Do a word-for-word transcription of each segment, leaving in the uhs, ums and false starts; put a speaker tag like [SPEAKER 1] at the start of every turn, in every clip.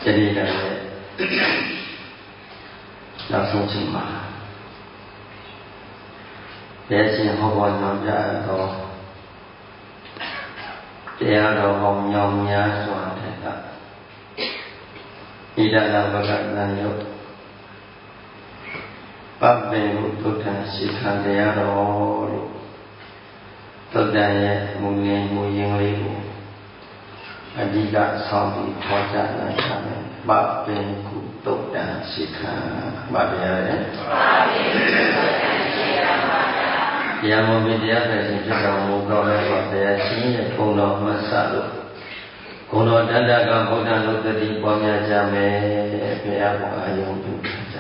[SPEAKER 1] 这里的老送亲嘛，也是好过人家多，这样的红娘娘说的，一旦那个男友，把别人都谈西看这样的哦，都在也木年木英里头。အဓိကဆောင်းပြီးခေါ်ကြနိုင်တာနဲ့ဗပင်ကုတုတ်တံရှိခံဗာတရားရဲ့ဗပင်ကုတုတ်တံရှိခံပါဗျာတရားမပြီးတရားပဲရှင်ဖြစ်တော်မူသောလည်းဆိုတရားရှင်ရဲ့ဘုံတော်မှတ်စလို့ဘုံတော်တဏ္ဍကဗုဒ္ဓနုတ္တိပွားများကြမယ်ဘုရားဘုအာယုံပြုကြ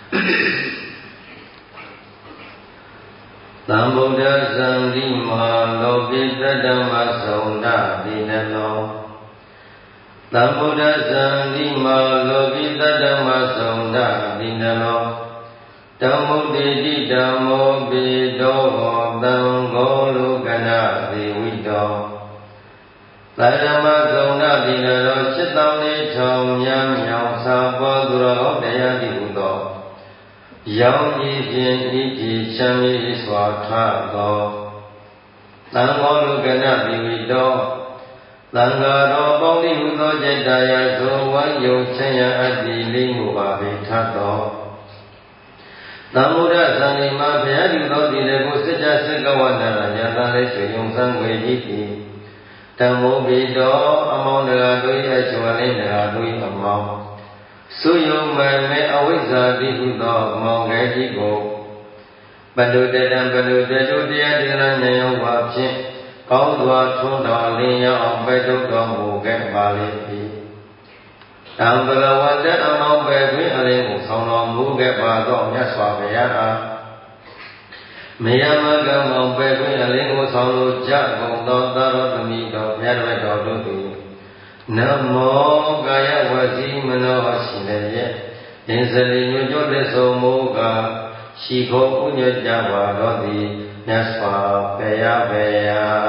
[SPEAKER 1] သံဗုဒ္ဓဇံတိမဟာလောကိတတ္တမသုံးတာဒီနလောသံဗုဒ္ဓဇံတိမလောကိတတ္တမသုံးတာဒီနလောဓမ္မုတိတိဓမ္မောပိတောသံဃောလုကနာသေဝိတောသဓမ္မသုံးတာဒီနလောစိတ်တောင်းလေးထောင်များမြောင်စာပေါ်သူတော်တရားတိဟုသောရောင်ကြည်ဖြင့်ဤကြည်ချမ်းမြေ့စွာထသောသံဃောလုကနာသေဝိတောသံဃာတော်ပေါင်းသည်ဟူသောจิตတရားသောဝမ်းယုံချမ်းရအပ်သည်လေးမှုပါပေထသောသံဃုဒ္ဓသံဃိမှာဘုရားပြုသောဒီလေကိုစိတ်ကြစိတ်ကဝန္တရာယတာလေးဆွေယုံစံွယ်ကြီးသည်ဓမ္မောပိတောအမောင်းတရားတို့၏အချွာလေးတရားတို့၏အမောင်းသုယုံမမေအဝိဇ္ဇာတိဟုသောအမောင်းငယ်ကြီးကိုပလုတတံပလုတတုတရားဒေနာဉာဏ်ယောဝါဖြင့်ကောင်းစွာထွန်းတော်လင်းရအောင်ပဲထုတ်တော်မူခဲ့ပါလေ၏တံဘဂဝတအမောင်းပဲတွင်အလင်းကိုဆောင်တော်မူခဲ့ပါသောမြတ်စွာဘုရားအားမေယမကမောင်းပဲတွင်အလင်းကိုဆောင်လို့ကြကုန်သောသာရသမီးတော်မြတ်တော်တို့သည်နမောကာယဝစီမနောရှိလည်းရဲ့အင်းစရိညွတ်တဲ့ဆုံးမူကားရှိခိုးဥညွတ်ကြပါတော့သည်မြတ်စွာဘုရားဘေယ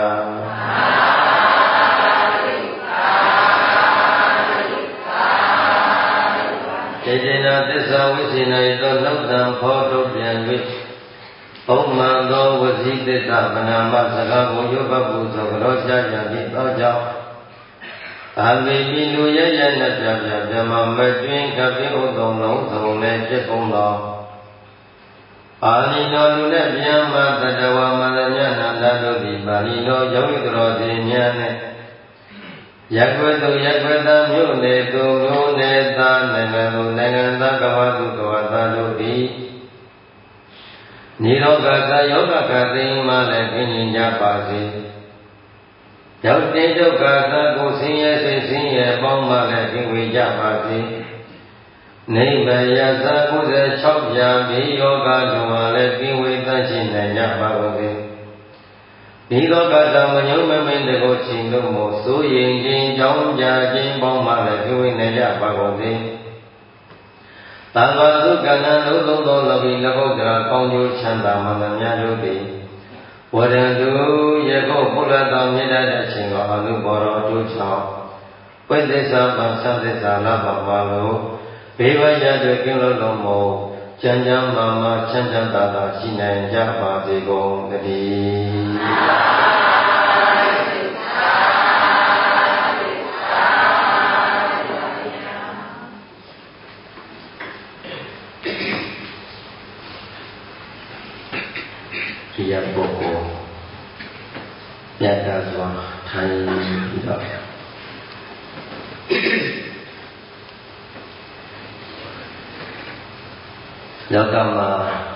[SPEAKER 1] တေတေနာသစ္စာဝိသေနယသောနှုတ်တံဖောထုတ်ပြန်၍ပုံမှန်သောဝစီသစ္စာဗနာမစကားကိုရုပ်ပပုသောကရောရှားကြသည့်သောကြောင့်အာမေပိလူရရနဲ့ပြပြပြမမတွင်ကပိဥသုံးလုံးသုံးလည်းဖြစ်ကုန်သောပါဠိတော်လူနဲ့ပြန်မှတတဝမန္တမြတ်နန္ဒတို့သည်ပါဠိတော်ယောဂီတော်သည်များနဲ့ရက်ွယ်သူရက်ွယ်သားမြို့နယ်သူမြို့နယ်သားနိုင်ငံသူနိုင်ငံသားကမ္ဘာသူကမ္ဘာသားတို့သည်နိရောဓကယောဂကသိမ်းမှလည်းခင်းရင်ကြပါစေရောက်တဲ့ဒုက္ခသာကိုဆင်းရဲစိတ်ဆင်းရဲပေါင်းမှလည်းခင်းဝေကြပါစေနိဗ္ဗာန်ရသကုသ၆ပြာဘေးယောဂတို့မှလည်းခင်းဝေသန့်ရှင်းနိုင်ကြပါကုန်စေဒီလောကသာမညုံမမင်းတကိုချိန်လို့မို့စိုးရင်ခြင်းကြောင်းကြခြင်းပေါင်းမှလည်းခင်းဝေနိုင်ကြပါကုန်စေသံဃာသုကဏံလုံးလုံးသောလဘိလဘုဒ္ဓကောင်းကျိုးချမ်းသာမှန်များတို့သည်ဝရံတုယေကောဘုရားတော်မြတ်တဲ့အချိန်ကိုအလုဘောတော်တို့ချောင်းဝိသစ္စာပံသသစ္စာလာပါပါလို့ဘေးဝရတို့ကင်းလို့လုံးမို့ကျမ်းကျမ်းမာမာချမ်းချမ်းသာသာရှိနိုင်ကြပါစေကုန်သတည်းဒီရပုဂ္ဂိုလ်မြတ်တာစွာထိုင်ပြီးတော့လောကမှာ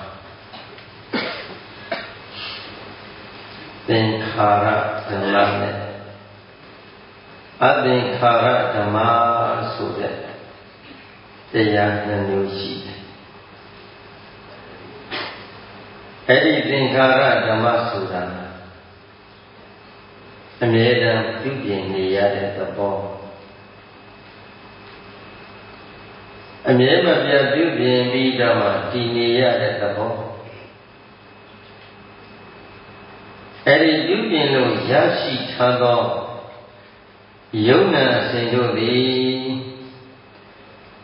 [SPEAKER 1] သင်္ခါရဓမ္မနဲ့အသင်္ခါရဓမ္မဆိုတဲ့တရားနှစ်မျိုးရှိတယ်အဲ့ဒီသင်္ခါရဓမ္မဆိုတာအမြဲတမ်းပြုပြင်နေရတဲ့သဘောအမြဲမပြတ်ပြုပြင်ပြီးတော့မှတည်နေရတဲ့သဘောအဲ့ဒီပြုပြင်လို့ရရှိထားသောယုံနာအစဉ်တို့သည်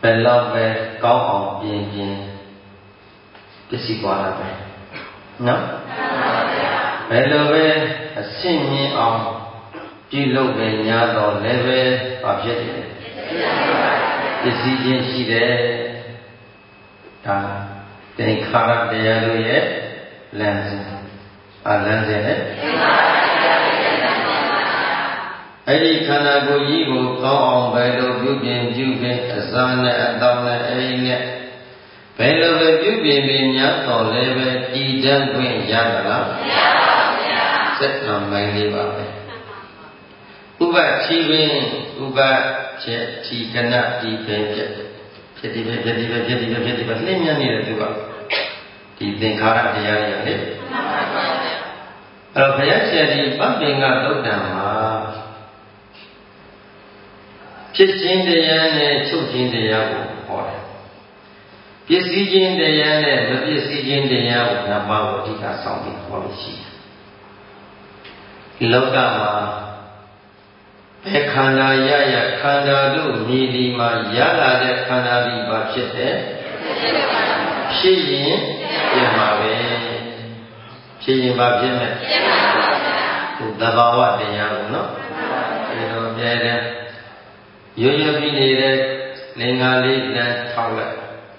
[SPEAKER 1] ယ်လောက်ပဲကောင်းအောင်ပြင်ပြင်ပစ္စည်းသွားတာပဲနော်ဘယ်လိုပဲအဆင့်မြင့်အောင်ပြုလုပ်ပဲညာတော့လည်းပဲဘာဖြစ်တယ်ပစ္စည်းချင်းရှိတယ်ဒါသင်္ခါရတရားတို့ရဲ့လမ်းစဉ်အလမ်းစဉ်နဲ့အဲ့ဒီခန္ဓာကိုယ်ကြီးကိုကောင်းအောင်ဘယ်လိုပြုပြင်ပြုပြင်အစာနဲ့အသောနဲ့အိမ်နဲ့ဘယ်လိုပဲပြုပြင်ပြီးများတော့လည်းပဲတည်တံ့ခွင့်ရတာလားမရပါဘူးဗျာစက်တံမိုင်းလေးပါပဲဥပချီပင်ဥပချက်ချီကနဒီပင်ဖြစ်ဖြစ်ဒီပဲဖြစ်ဒီပဲဖြစ်ဒီပဲဖြစ်ဒီပဲနှင်းမြန်းနေတဲ့သူကဒီသင်္ခါရတရားတွေလေအဲ့တော့ဘုရားရှင်ဒီပပင်ကသုတ်တံမှာဖြစ်ခြင်းတရားနဲ့ချုပ်ခြင်းတရားကိုဟောတယ်ပစ္စည်းခြင်းတရားနဲ့မပစ္စည်းခြင်းတရားကိုနှစ်ပါးကိုအဓိကဆောင်ပြီးဟောလို့ရှိတယ်ဒီလောကမှာဘယ်ခန္ဓာရရခန္ဓာတို့မြည်ဒီမှာရလာတဲ့ခန္ဓာဒီပါဖြစ်တယ်ဖြစ်ရင်ပြင်ပါပဲဖြစ်ရင်ပါဖြစ်မယ်ပြင်ပါပါဗျာသူသဘာဝတရားကိုနော်အဲတော့ပြဲတယ်ရွရွပြီးနေတဲ့လင်္ကာလေးတန်းထောက်လိုက်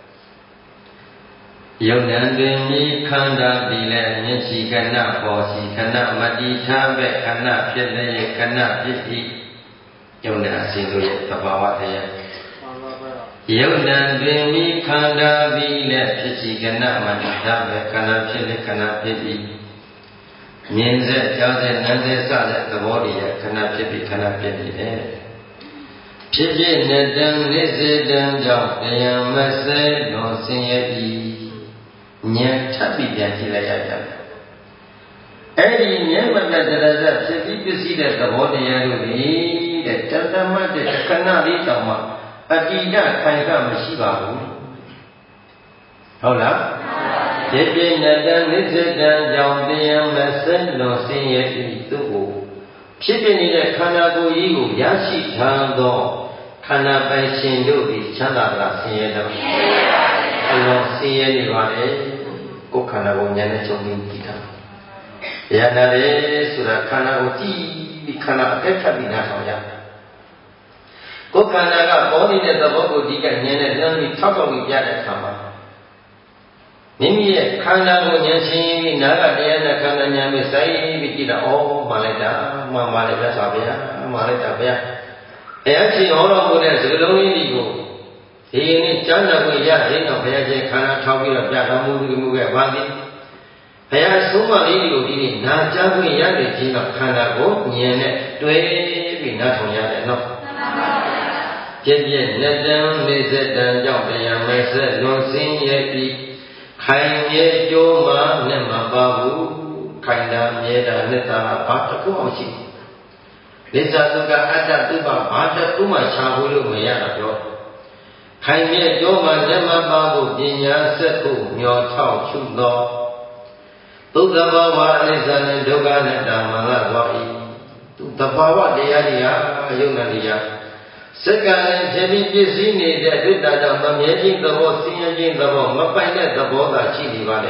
[SPEAKER 1] ယုံနံတွင်မိခန္ဓာပြီးလဲမျက်စိကဏပေါ်စီခဏမတိထားပဲခဏဖြစ်တဲ့ခဏဖြစ်၏ယုံနံအစဉ်တို့ရဲ့သဘာဝတရားယုံနံတွင်မိခန္ဓာပြီးလဲဖြစ်စီကဏမတိထားပဲခဏဖြစ်လေခဏဖြစ်၏မြင်စေကြားစေနားစေစတဲ့သဘောတရားခဏဖြစ်ပြီးခဏဖြစ်နေတယ်ဖြစ်ဖြစ်နဲ့တံနေစေတံကြောင့်တရားမဆဲတော်ဆင်းရဲပြီဉာဏ်ထပ်ပြီးပြန်ကြည့်လိုက်ရကြတယ်အဲ့ဒီဉာဏ်မတ္တတရဇဖြစ်ပြီးပစ္စည်းတဲ့သဘောတရားတို့ဒီတဲ့တတမတ်တဲ့ခဏလေးတောင်မှအတိဒခိုင်ကမရှိပါဘူးဟုတ်လားဖြစ်ဖြစ်နဲ့တံနေစေတံကြောင့်တရားမဆဲတော်ဆင်းရဲပြီသူ့ကိုဖြစ်ဖြစ်နေတဲ့ခန္ဓာကိုယ်ကြီးကိုရရှိထားသောခန္ဓာပိုင်ရှင်တို့ဒီချမ်းသာတာဆင်းရဲတယ်။အဲတော့ဆင်းရဲနေပါလေကိုယ်ခန္ဓာကိုဉာဏ်နဲ့ချုပ်ပြီးကြည့်တာ။တရားနာတယ်ဆိုတာခန္ဓာကိုကြည့်ပြီးခန္ဓာအသက်ခတ်ပြီးနားထောင်ရ။ကိုယ်ခန္ဓာကပေါ်နေတဲ့သဘောကိုဒီကဉာဏ်နဲ့လမ်းပြီးထောက်တော့ပြီးပြတဲ့အခါမှာမိမိရဲ့ခန္ဓာကိုဉာဏ်ရှင်းပြီးနာကတရားနဲ့ခန္ဓာဉာဏ်နဲ့စိုက်ပြီးကြည့်တာဩမှလိုက်တာမှမှလိုက်တာဆိုဗျာမှလိုက်တာဗျာတရားရှင်ဟောတော်မူတဲ့စကားလုံးလေးကိုဒီနေ့ကျမ်းစာကိုရရင်တော့ဘုရားရှင်ခန္ဓာထောက်ပြီးတော့ပြတော်မူပြီးမှုခဲ့ပါသည်ဘုရားဆုံးမလေးကိုဒီနေ့နာကြားခွင့်ရတဲ့ခြင်းကခန္ဓာကိုဉာဏ်နဲ့တွဲပြီးနားထောင်ရတယ်နော်ပြည့်ပြည့်လက်တံနေစတံကြောင့်တရားမဲ့ဆက်လွန်စင်းရဲ့ပြီးခိုင်မြဲကြိုးမှနဲ့မပါဘူးခိုင်တာမြဲတာနဲ့တာဘာတစ်ခုမှရှိလိစ္ဆာသုကအတ္တသူပဘာတစ်ခုမှရှားဖို့လို့မရတာပြောခိုင်မြဲကြိုးမှနဲ့မပါဘူးပညာစက်ဖို့မျောထောက်ရှုသောသုသဘောဝအနိစ္စနဲ့ဒုက္ခနဲ့ဓမ္မလာသွား၏သူသဘာဝတရားတွေဟာယုံနာတရားစက္ကန့်ဖြစ်ပြီးပြည့်စည်နေတဲ့ဒုတ္တကြောင့်မမြဲခြင်းသဘောဆင်းရဲခြင်းသဘောမပိုင်တဲ့သဘောသာရှိနေပါလေ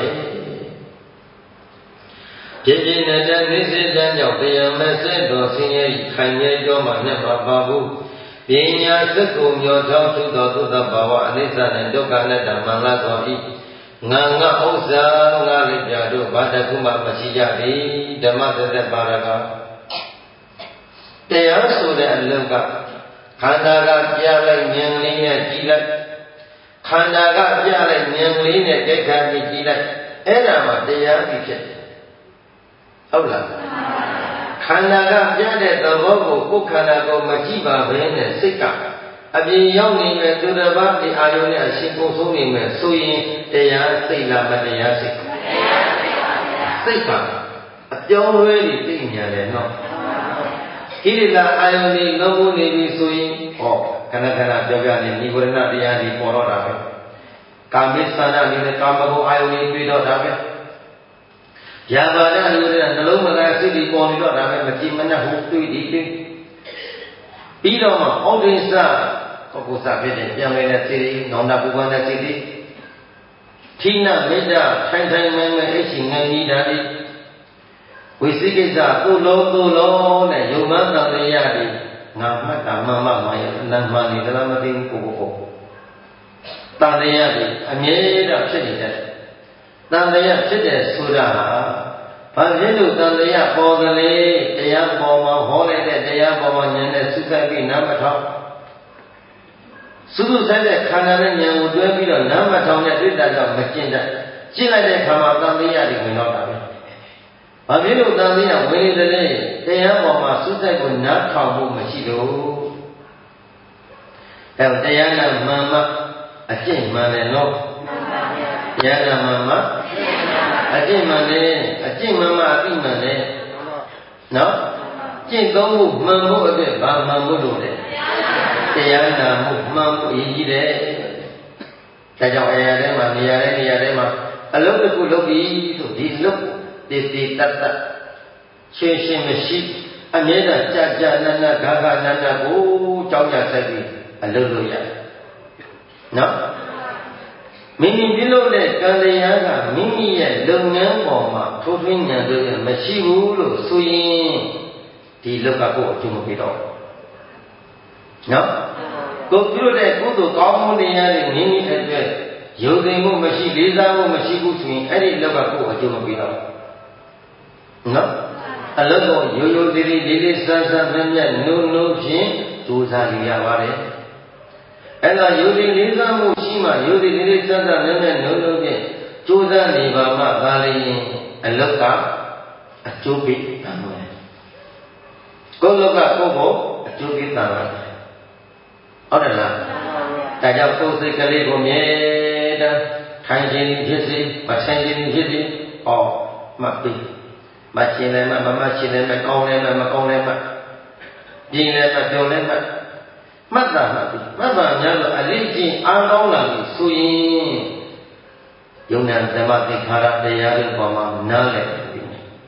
[SPEAKER 1] ဖြစ်ဖြစ်နေတဲ့နေစေတံကြောင့်တရားမဲ့ဆဲတော်ဆင်းရဲခိုင်မြဲကြောမှနဲ့မပါဘူးပညာစက်ကိုမျောထောက်ထုသောသုတ္တဘာဝအနိစ္စနဲ့ဒုက္ခနဲ့ဓမ္မလာသွား၏ငါငါဥစ္စာငါလေးပြတို့ဘာတခုမှမရှိကြသည်ဓမ္မသစ္စာပါရကတရားဆိုတဲ့အလုံးကခန္ဓာကပြလိုက်ဉာဏ်လေးနဲ့ကြည့်လိုက်ခန္ဓာကပြလိုက်ဉာဏ်လေးနဲ့ကြိတ်ခါပြီးကြည့်လိုက်အဲ့ဒါမှတရားပြီးဖြစ်တယ်ဟုတ်လားခန္ဓာကပြတဲ့သဘောကိုကိုယ်ခန္ဓာကိုမကြည့်ပါဘဲနဲ့စိတ်ကအပြင်ရောက်နေမဲ့သူတစ်ပါးဒီအာယုန်နဲ့အရှင်ကိုဆုံးနေမဲ့ဆိုရင်တရားစိတ်လားမတရားစိတ်တရားစိတ်ပါဗျာစိတ်ပါအပြောင်းလဲပြီးသိဉာဏ်တယ်နော်ကိလေသာအာယုန်တွေလုံးဝနေပြီဆိုရင်ဟောခဏခဏပြောပြနေနိဗ္ဗာန်တရားတွေပေါ်တော့တာပဲကာမိသန္တာနေတဲ့ကာမဂုဏ်အာယုန်တွေတွေ့တော့တာပဲယာဘာဒနေတဲ့နှလုံးမသားစိတ်တွေပေါ်နေတော့တာပဲမကြည်မနှက်ဘူးတွေ့ဒီတွေ့ပြီးတော့မှဩဒိစ္စဂပုဂ္ဂိုလ်စဖြစ်တဲ့ပြန်နေတဲ့စိတ်နောင်တပူပန်တဲ့စိတ်ထိနာမိတ်တာထိုင်ထိုင်မဲမဲအိတ်ရှင်ငယ်ကြီးတာဒီဝိသိကိစ္စသူ့လုံးသူ့လုံးနဲ့ယုံမှန်းတန်တရားဒီငါမှတ်တာမှန်မှမှန်ရဲ့အနန္တမှန်နေသလားမသိဘူးကိုကိုကိုတန်တရားဒီအမြဲတမ်းဖြစ်နေတဲ့တန်တရားဖြစ်တဲ့ဆိုတာဟာဘာဖြစ်လို့တန်တရားပေါ်သလဲတရားပေါ်မှာဟောလိုက်တဲ့တရားပေါ်မှာဉာဏ်နဲ့စုဆိုင်ပြီးနားမထောင်စုစုဆိုင်တဲ့ခန္ဓာနဲ့ဉာဏ်ကိုတွဲပြီးတော့နားမထောင်တဲ့ဒိဋ္ဌာကြောင့်မကျင့်တတ်ကျင့်လိုက်တဲ့အခါမှာတန်တရားတွေဝင်တော့တာပဲဘာဖြစ်လို့တန်တရားဝင်နေတယ်လဲတရားပေါ်မှာစုဆိုင်ကိုနားထောင်ဖို့မရှိလို့အဲတရားနာမှန်မှအကျင့်မှန်တယ်နော်တရားနာမှန်မှအကျင့်မှန်တယ်အကျင့်မှန်မှအသိမှန်တယ်နော်ကျင့်သုံးမှုမှန်ဖို့အတွက်ဘာမှန်ဖို့လို့လဲတရားနာမှုမှန်ဖို့အရေးကြီးတယ်ဒါကြောင့်အရာထဲမှာနေရာထဲနေရာထဲမှာအလုပ်တစ်ခုလုပ်ပြီးဆိုဒီလုပ်တည်တည်တတ်တတ်ရှင်းရှင်းမရှိအမြဲတမ်းကြာကြာနာနာဂါဂါနာနာကိုကြောက်ကြဆက်ပြီးအလုပ်လုပ်ရတယ်နော်မိမိပြုလုပ်တဲ့ကံတရားကမိမိရဲ့လုပ်ငန်းပေါ်မှာထိုးထွင်းဉာဏ်တို့ရဲ့မရှိဘူးလို့ဆိုရင်ဒီလောကကိုအကျိုးမပေးတော့နော်ကိုပြုလုပ်တဲ့ကုသိုလ်ကောင်းမှုတရားတွေမိမိအတွက်ယုံသိမှုမရှိလေးစားမှုမရှိဘူးဆိုရင်အဲ့ဒီလောကကိုအကျိုးမပေးတော့နော်အလောကရိုးရိုးသေးသေးလေးလေးဆန်းဆန်းမြတ်မြတ်နုံနုံဖြင့်ကြိုးစားနေရပါတယ်အဲ့ဒါယုံသိလေးစားမှုရှိမှယုံသိလေးလေးဆန်းဆန်းမြတ်မြတ်နုံနုံဖြင့်ကြိုးစားနေပါမှသာလျှင်အလောကအကျိုးပေးတာမယ်ကိုယ်လောကကိုယ်ကိုအကျိုးပေးတာပါဟုတ်တယ်လားဒါကြောင့်ကိုယ်စိတ်ကလေးကိုမြဲတမ်းထိုင်ခြင်းဖြစ်စေမထိုင်ခြင်းဖြစ်စေဟောမှတ်ပြီးမချင်လည်းမမမချင်လည်းမကောင်းလည်းမမကောင်းလည်းမပြင်းလည်းမပြုံးလည်းမမှတ်တာမှတ်ပြီးမှတ်ပါများလို့အလေးချင်းအားကောင်းလာပြီဆိုရင်ယုံနာဓမ္မသိခါရတရားတွေပေါ်မှာနားလည်ပြီ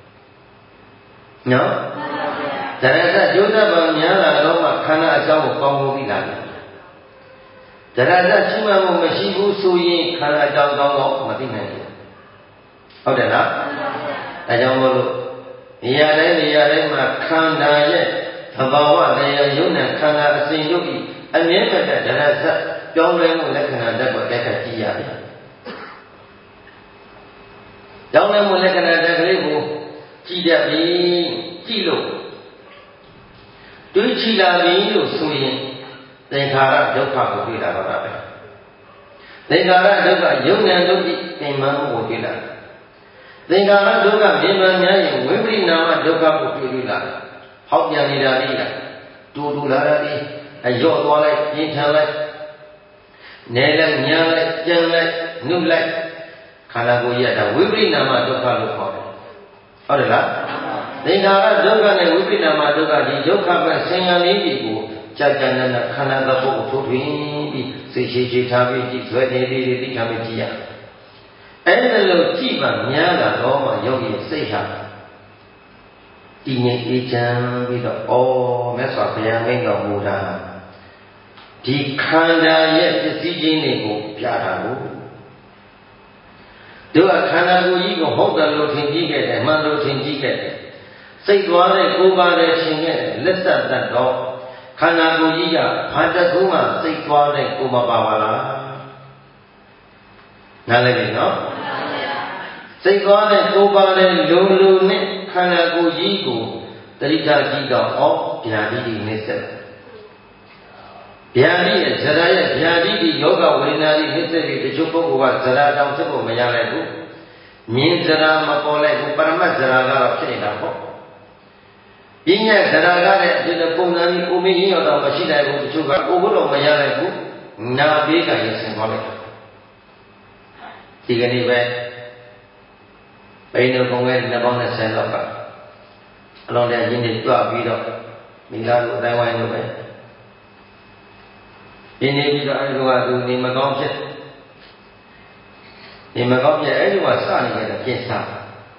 [SPEAKER 1] နော်ဒါရကကျိုးသက်ပါများလာတော့မှခန္ဓာအကြောင်းကိုကောင်းကောင်းသိလာတယ်ဒါရကရှိမှမရှိဘူးဆိုရင်ခန္ဓာအကြောင်းကောင်းကောင်းမသိနိုင်ဘူးဟုတ်တယ်လားဒါကြောင့်မို့လို့နေရာတိုင်းနေရာတိုင်းမှာခန္ဓာရဲ့သဘာဝတရားယုံနဲ့ခန္ဓာအစဉ်ယုတ်ဤအမြဲတမ်းဒရဇတ်ပြောင်းလဲမှုလက္ခဏာတက်ကိုတက်ခတ်ကြည့်ရတယ်။ပြောင်းလဲမှုလက္ခဏာတက်ကလေးကိုကြည့်တတ်ပြီကြည့်လို့တွေးချလာပြီလို့ဆိုရင်သင်္ခါရဒုက္ခကိုတွေ့လာတော့တာပဲ။သင်္ခါရဒုက္ခယုံနဲ့ဒုက္ခပင်မမှုကိုတွေ့လာတယ်သင်္ခါရဒုက္ခမြင်မှများရင်ဝိပရိနာမဒုက္ခကိုတွေ့တွေ့လာတယ်ဟောက်ပြန်နေတာလေးလားတူတူလာတာလေးအလျော့သွားလိုက်ပြင်းထန်လိုက်နဲလိုက်ညာလိုက်ကြမ်းလိုက်နှုတ်လိုက်ခန္ဓာကိုယ်ရတာဝိပရိနာမဒုက္ခလို့ခေါ်တယ်ဟုတ်တယ်လားသင်္ခါရဒုက္ခနဲ့ဝိပရိနာမဒုက္ခဒီဒုက္ခပဲဆင်ညာလေးတွေကိုကြာကြာနာနာခန္ဓာသဘောကိုထိုးထွင်းပြီးစိတ်ရှိရှိထားပြီးကြည့်ဆွဲနေလေးတွေသိထားပြီးကြည့်ရအဲ့ဒါလို့ကြည့်ပါများလာတော့မှယောဂီစိတ်ဟာတည်ငြိမ်အေးချမ်းပြီးတော့ဩမြတ်စွာဘုရားမိန့်တော်မူတာဒီခန္ဓာရဲ့ပစ္စည်းချင်းတွေကိုပြတာကိုတို့ကခန္ဓာကိုယ်ကြီးကိုဟုတ်တယ်လို့ထင်ကြည့်ခဲ့တယ်မှန်လို့ထင်ကြည့်ခဲ့တယ်စိတ်သွားတဲ့ကိုယ်ပါတဲ့ရှင်ခဲ့တယ်လက်ဆက်တတ်တော့ခန္ဓာကိုယ်ကြီးကဘာတကူမှစိတ်သွားတဲ့ကိုယ်မပါပါလားနားလည်ပြီနော်စိတ်သွားတဲ့ကိုယ်ပါတဲ့လုံလုံနဲ့ခန္ဓာကိုယ်ကြီးကိုတတိကကြည့်တော့ဩဗျာတိတိနေဆက်ဗျာတိရဲ့ဇရာရဲ့ဗျာတိဒီယောဂဝေဒနာတွေနေဆက်ပြီးတချို့ပုဂ္ဂိုလ်ကဇရာတောင်ဖြစ်ဖို့မရလိုက်ဘူးမြင်ဇရာမပေါ်လိုက်ဘူးပရမတ်ဇရာကတော့ဖြစ်နေတာပေါ့ပညာဇရာကလည်းဒီလိုပုံစံကြီးအိုမင်းကြီးတော့မရှိနိုင်ဘူးတချို့ကကိုယ်ကတော့မရလိုက်ဘူးနာပေးကရင်ဆင်သွားလိုက်ဒီကနေ့ပဲဘိန်းတို့ပုံငယ်နှစ်ပေါင်းနဲ့ဆယ်လောက်ကအလုံးတဲ့ရင်းတွေကြွပြီးတော့မိသားစုအတိုင်းဝိုင်းလို့ပဲရင်းနေပြီးတော့အဲဒီကသူနေမကောင်းဖြစ်နေမကောင်းဖြစ်အဲဒီကစနေကြတဲ့ပြင်းစား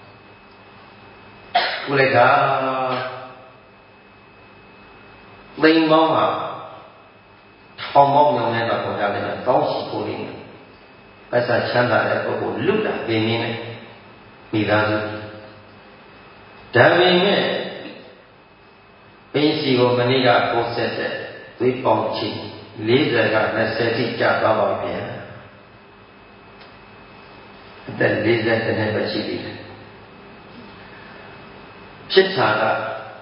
[SPEAKER 1] ခုလိုက်ကသိန်းပေါင်းဟာထောင်ပေါင်းမြောင်တဲ့ကပေါ်ကြတယ်တောင်းရှိကိုလေးပတ်စာချမ်းသာတဲ့ပုဂ္ဂိုလ်လွတ်တာပင်ရင်းနဲ့မိသားစုဒါပေမဲ့ပင်းစီကိုမနေ့ကပို့ဆက်တဲ့သွေးပေါင်ချီလေးဆယ်က၂၀ထိကြာသွားပါဗျာအသက်လေးဆယ်နှစ်ပဲရှိသေးတယ်ဖြစ်တာက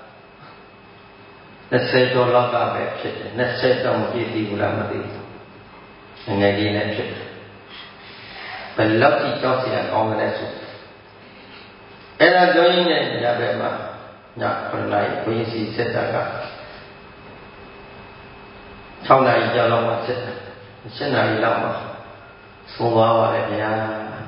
[SPEAKER 1] ၂၀ကျော်လောက်ကပဲဖြစ်တယ်၂၀တော့မပြည့်သေးဘူးလားမသိဘူးငယ်လေးနဲ့ဖြစ်တယ်ဘယ်လောက်ကြီးကြောက်စရာကောင်းတယ်ဆိုအဲ့ဒါကြောင့်ရင်းနဲ့ညဘက်မှာညခုနှစ်နာရီဘုန်းကြီးစီဆက်တာက၆နာရီကျော်လောက်မှဆက်တယ်၈နာရီလောက်မှဆုံးသွားပါတယ်ဗျာ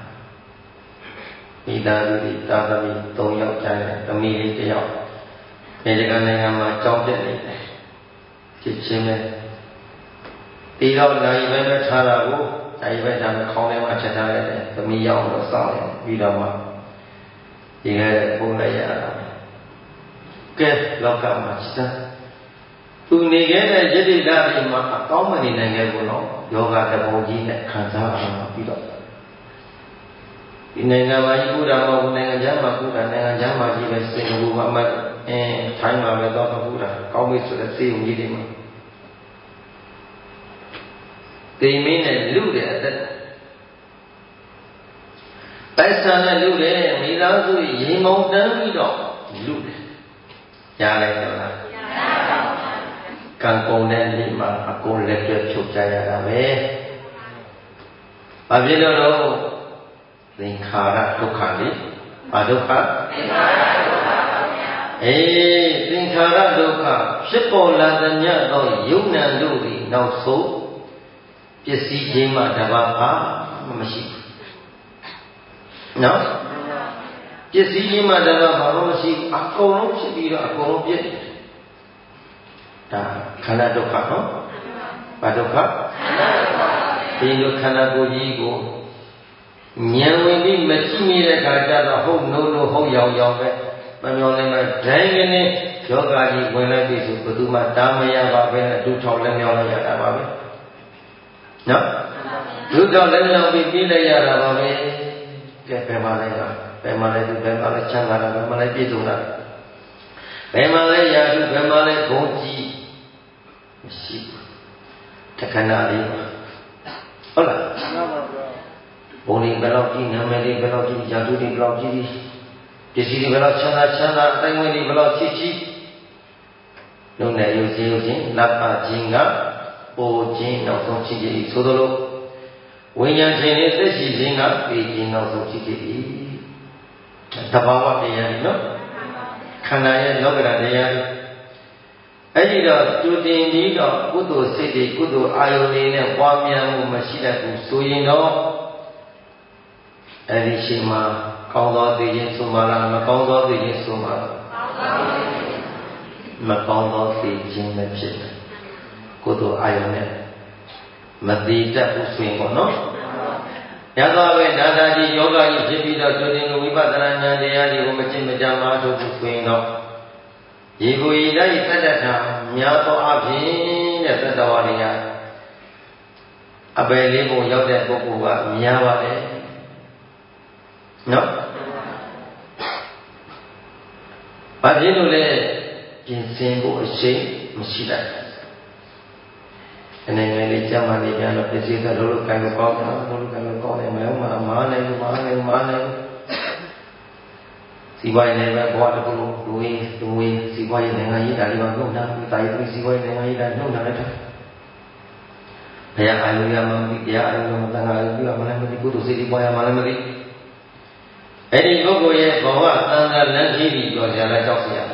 [SPEAKER 1] မိသားစုတွေတာသမီ၃ယောက်ကျန်တယ်သမီးလေးတစ်ယောက်ဒီကနိုင်ငံမှာကြောင်းပြနေတယ်ဖြစ်ချင်းပဲပြီးတော့နိုင်ပဲပဲထားတာကိုနိုင်ပဲထားခေါင်းထဲမှာချက်ထားလိုက်တယ်သမီးရောက်တော့စောင့်တယ်ပြီးတော့မှဒီကပုံလိုက်ရတာကဲလောကမှာစမ်းသူနေခဲ့တဲ့ယတိဓာတ်တွေမှာအကောင်းမနေနိုင်ခဲ့ဘူးနော်ယောဂတပုံကြီးနဲ့ခံစားအောင်ပြီးတော့ဒီနိုင်ငံမှာကြီးကုတာမဟုတ်နိုင်ငံခြားမှာကုတာနိုင်ငံခြားမှာကြီးပဲစင်ကာပူမှာမှအဲထိုင်းမှာပဲတော့ကုတာကောင်းပြီဆိုတဲ့စေုံကြီးတွေမှာတိမ်မင်းနဲ့လူတဲ့အသက်တိုက်ဆန်နဲ့လူတဲ့မိသားစုရေမောင်းတန်းပြီးတော့လူတယ်ရလိုက်တော့လားကံကုန်တဲ့နေ့မှာအကုန်လက်ကျွတ်ချုပ်ကြရတာပဲဘာဖြစ်လို့လဲသင်္ခါရဒုက္ခလေဘာဒုက္ခသင်္ခါရဒုက္ခပါဗျာအေးသင်္ခါရဒုက္ခဖြစ်ပေါ်လာသမျှသောယုံနာတို့သည်နောက်ဆုံးပစ္စည်းချင်းမှတပါးပါမရှိဘူးနော်ပစ္စည်းချင်းမှတပါးဘာမှမရှိဘူးအကုန်လုံးဖြစ်ပြီးတော့အကုန်လုံးပြည့်တယ်ဒါခန္ဓာဒုက္ခနော်ဘာဒုက္ခခန္ဓာဒုက္ခဒီလိုခန္ဓာကိုယ်ကြီးကိုဉာဏ်ဝင်ပြီးမကြည့်မိတဲ့အခါကျတော့ဟုတ်နိုးနိုးဟုတ်ရောင်ရောင်ပဲမမျောနိုင်မှဒိုင်းကနေယောဂကြီးဝင်လိုက်ပြီဆိုဘယ်သူမှတားမရပါပဲအတူထောက်လက်မြောက်လိုက်ရတာပါပဲနော်ဒုထောက်လက်မြောက်ပြီးပြီးလိုက်ရတာပါပဲကဲဘယ်မှာလဲကဘယ်မှာလဲဒီဘယ်မှာလဲချမ်းသာတာဘယ်မှာလဲပြည့်စုံတာဘယ်မှာလဲရာထုဘယ်မှာလဲဘုံကြီးမရှိဘူးတခဏလေးဟုတ်လားဘုံဒီဘယ်လောက်ကြီးနာမည်ဒီဘယ်လောက်ကြီးရာထုဒီဘယ်လောက်ကြီးပစ္စည်းဒီဘယ်လောက်ချမ်းသာချမ်းသာအတိုင်းဝင်ဒီဘယ်လောက်ချစ်ချစ်လုံးနဲ့ရုပ်ရှင်ရုပ်ရှင်လက်ပါခြင်းကပိုခြင်းနောက်ဆုံးချစ်ခြင်းဆိုသလိုဝိညာဉ်ရှင်ရဲ့သက်ရှိခြင်းကပေခြင်းနောက်ဆုံးချစ်ခြင်းတဘာဝတရားနော်ခန္ဓာရဲ့လောကဓာတ်တရားအဲ့ဒီတော့တူတင်ပြီးတော့ကုသိုလ်စိတ်တွေကုသိုလ်အာယုန်တွေနဲ့ပွားများမှုမရှိတတ်ဘူးဆိုရင်တော့အဲ့ဒီရှိမှကောင်းသောသိခြင်းဆိုမှလားမကောင်းသောသိခြင်းဆိုမှလားမကောင်းသောသိခြင်းပဲဖြစ်တယ်ကုသိုလ်အာယုန်နဲ့မသိတတ်ဘူးဆိုရင်ပေါ့နော်ရသော်ပဲဒါသာကြီးယောဂကြီးဖြစ်ပြီးတော့တူတင်ဝိပဿနာဉာဏ်တရားတွေကိုမကျင့်မကြမှာထုတ်ဖို့ဆိုရင်တော့ရေကိုရည်လိုက်တတ်တတ်တာများသောအဖြစ်တဲ့သတ္တဝါတွေကအပယ်လေးပုံရောက်တဲ့ပုဂ္ဂိုလ်ကများပါတယ်နော်ဘာဖြစ်လို့လဲပြင်ဆင်ဖို့အရှိန်မရှိတတ်အနေနဲ့လေးကြမ်းမှနေပြန်တော့ပစ္စည်းသက်လို့ကံကောင်းတာလို့ကံကောင်းတယ်မဲမှာမာနေမာနေမာနေစီပွားရေးနဲ့ပဲဘဝတစ်ခုလုံးလူရင်းလူရင်းစီပွားရေးနိုင်ငံရေးတာတွေမှာနှုတ်တာတာရေးသူစီပွားရေးနိုင်ငံရေးတာနှုတ်တာလည်းဘယ်အာယုရမမသိတရားအာယုမသံဃာပြုရမလည်းမသိကုသိုလ်စိတ်တွေပွားရမလည်းမသိအဲ့ဒီပုဂ္ဂိုလ်ရဲ့ဘဝသံဃာလမ်းကြီးပြီးကြော်ကြလားကြောက်เสีย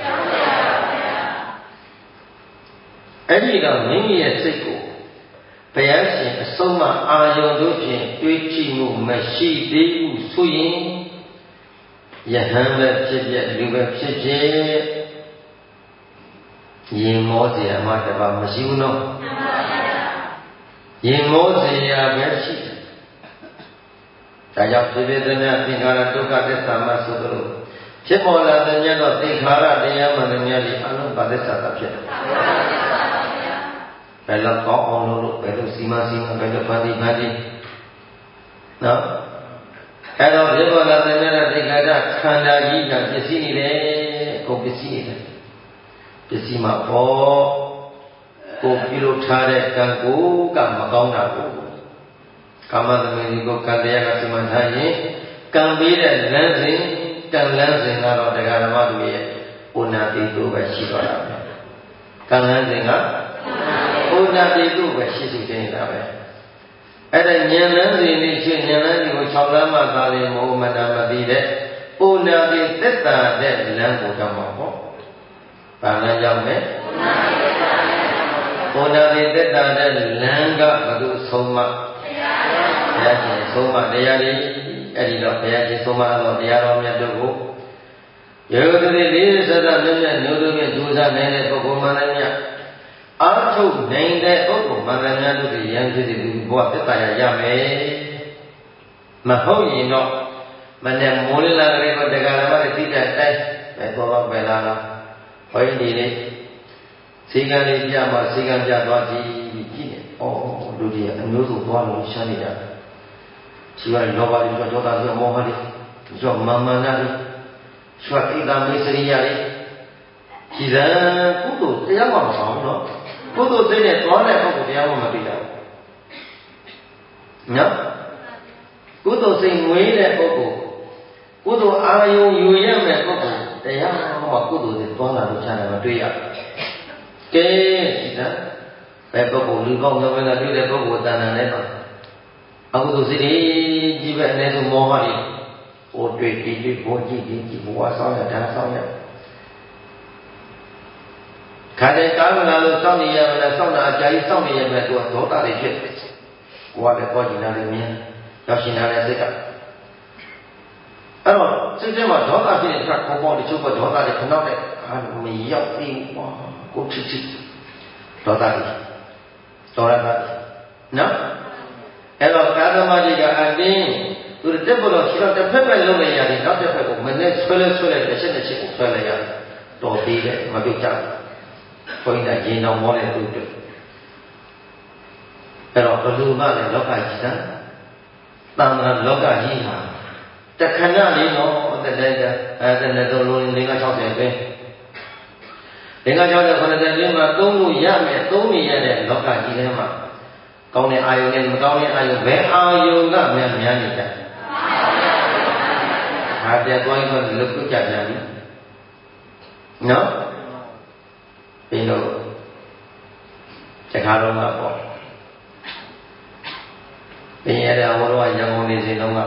[SPEAKER 1] အဲ့ဒီတော့မိမိရဲ့စိတ်ကိုဘုရားရှင်အဆုံးမအာယုတို့ဖြင့်တွေးကြည့်မှုမရှိသေးဘူးဆိုရင်ယဟန်ပဲဖြစ်ဖြစ်လူပဲဖြစ်ဖြစ်ရင်မောเสียမှတပါမရှိဘူးနော်ရင်မောเสียပဲရှိတယ်ဒါကြောင့်ဖြစ်ဖြစ်တဲ့မြတ်သင်္ခါရဒုက္ခသစ္စာမှဆိုသလိုဖြစ်ပေါ်လာတဲ့မြတ်သောသင်္ခါရတရားမှန်တဲ့မြတ်ဒီအလုံးပါသစ္စာသာဖြစ်တယ်ဘယ်လောက်ကောင်းအောင်လုပ်လို့ဘယ်လိုစီမံစီမံဘယ်လိုဖန်တီးဖန်တီးနော်အဲ့တော့ဒီဘောလာတဲ့တဲ့ဒီကတာခန္ဓာကြီးကပစ္စည်းနေတယ်ကိုပစ္စည်းနေတယ်ပစ္စည်းမှာပေါ်ကိုပြုလို့ထားတဲ့ကံကိုကမကောင်းတာကိုကာမသမီးကိုကံတရားကစီမံထားရင်ကံပေးတဲ့လမ်းစဉ်ကံလမ်းစဉ်ကတော့တရားဓမ္မသူရဲ့ဥနာတိတုပဲရှိတော့တာပဲကံလမ်းစဉ်ကဥနာတိတုပဲရှိစီနေတာပဲအဲ့ဒါဉာဏ်လမ်းစဉ်လေးချင်းဉာဏ်လမ်းစဉ်ကို၆လမ်းမှသာလေမဟုတ်မနာမသိတဲ့ဥနာတိသက်တာတဲ့လမ်းကိုကြောင်းမှာပေါ့ဘာလမ်းကြောင်းလဲဥနာတိသက်တာတဲ့လမ်းကဘယ်သူဆုံးမဘုရားရှင်ဆုံးမတရားတွေအဲ့ဒီတော့ဘုရားရှင်ဆုံးမတော်တရားတော်မြတ်တို့ကိုယောဂတိလေးစသမြတ်မြတ်ညို့တို့ရဲ့ကြိုးစားနေတဲ့ပုဂ္ဂိုလ်မှန်တယ်မြတ်အာထုတ်နိုင်တဲ့ပုဂ္ဂိုလ်မှန်တယ်မြတ်တို့ရဲ့ယံဖြစ်တဲ့ဘဝသက်သာရမယ်မဟုတ်ရင်တော့မနဲ့မိုးလလာတဲ့ကိုတရားဓမ္မတွေသိတဲ့အတိုင်းပဲပေါ်ပါပဲလားဘုန်းကြီးတွေစေကံလေးပြမှာစေကံပြသွားကြည့်ကြည့်နေဩလူတွေအမျိုးစုသွားလို့ရှားနေတာရှိရလောဘတွေကြောတာဆိုမောဟတွေကြောမာမနာတွေရွှတ်ဣဒာမေစရိယတွေကြည်စံကုသိုလ်တရားမှမဆောင်တော့ကုသိုလ်စိတ်နဲ့သွားတဲ့ပုဂ္ဂိုလ်တရားမှမတွေ့ရဘူးနော်ကုသိုလ်စိတ်ငွေတဲ့ပုဂ္ဂိုလ်ကုသိုလ်အာယုံယူရမဲ့ပုဂ္ဂိုလ်တရားမှကုသိုလ်စိတ်သွားလာလို့ချတယ်မတွေ့ရကဲကြည်စံဘယ်ပုဂ္ဂိုလ်လူကောင်းမျိုးပဲတွေ့တဲ့ပုဂ္ဂိုလ်တဏ္ဍာနဲ့ပါအကုသိုလ်စိတ်ကြီးပဲအနေနဲ့မောဟတွေဟိုတွေ့ကြည့်ကြည့်ဘောကြည့်ကြည့်ကြည့်ဘဝဆောင်ရတာဆောင်ရခါတဲ့ကာလလာလို့စောင့်နေရမလားစောင့်တာအကြာကြီးစောင့်နေရမယ်သူကဒေါသတွေဖြစ်တယ်ကိုယ်ကလည်းပေါ်ကျင်လာလို့မြင်ရောက်ရှင်လာတဲ့စိတ်ကအဲ့တော့စိတ်ထဲမှာဒေါသဖြစ်တဲ့အခါပေါ်ပေါ်တချို့ကဒေါသတွေခဏနဲ့အာမရောက်သေးဘူးပေါ့ကိုချစ်ချစ်ဒေါသတွေဒေါရတာနော်အဲ့တော့ကာသမကြီးကအတင်းသူတက်ပေါ်တော့ခြေတော့တစ်ဖက်ပဲလုံးလိုက်ရတယ်နောက်တစ်ဖက်ကိုမနဲ့ဆွဲလဲဆွဲလဲတစ်ချက်တစ်ချက်ကိုဆွဲလိုက်ရတယ်တော်သေးတယ်မပြုတ်ကြဘူးဘုန်းကြီးကရင်တော်မောတဲ့သူတို့အဲ့တော့ဘလူမလည်းလောကကြီးကတန်ត្រာလောကကြီးဟာတခဏလေးတော့တက်တဲ့အဲတဲ့နဲ့တော့လုံးလေးက၆၀ပဲလေးက၆၀ ခုနှစ်ဆယ်လေးမှာသုံးလို့ရမယ်သုံးနေရတဲ့လောကကြီးထဲမှာကောင်းတဲ့အာယုန်နဲ့မကောင်းတဲ့အာယုန်ဘယ်အာယုန်ကများများနေကြလဲဟာပြတ်သွားရင်တော့လွတ်ကြကြပြန်ပြီနော်ပြီးတော့တခါတော့မှာပေါ့ပြီးရတဲ့ဟိုတော့ရန်ကုန်နေစဉ်တော့က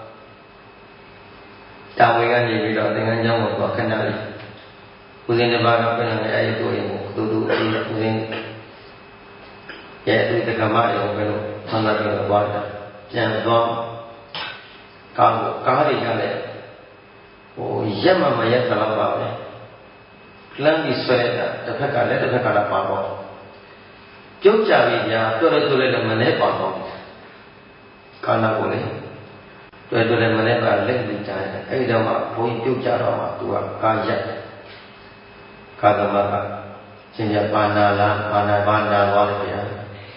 [SPEAKER 1] တာဝေကနေပြီးတော့သင်္ကန်းကျောင်းကိုတော့ခဏလေးဦးဇင်းတစ်ပါးကပြန်လာအဲ့ဒီတို့ရင်ကိုတူတူအင်းဦးဇင်းရဲ့အတူတက္ကမရောပဲလို့ဆန္ဒပြုတော့သွားတယ်ပြန်သွားကားကိုကားတွေကလည်းဟိုရက်မှမရက်တော့ပါပဲလမ်းကြီးဆွဲတာတစ်ဖက်ကလည်းတစ်ဖက်ကလည်းပါတော့ပြုတ်ကြပြီညာတော်တော်တော်လည်းမနေပါတော့ကာနာကိုလေတော်တော်လည်းမနေပါလက်ပြီးကြတယ်အဲ့ဒီတော့မှဘုန်းကြီးပြုတ်ကြတော့မှသူကကားရက်ကာသမကရှင်ပြပါဏာလားပါဏာပါဏာသွားတယ်ဗျာ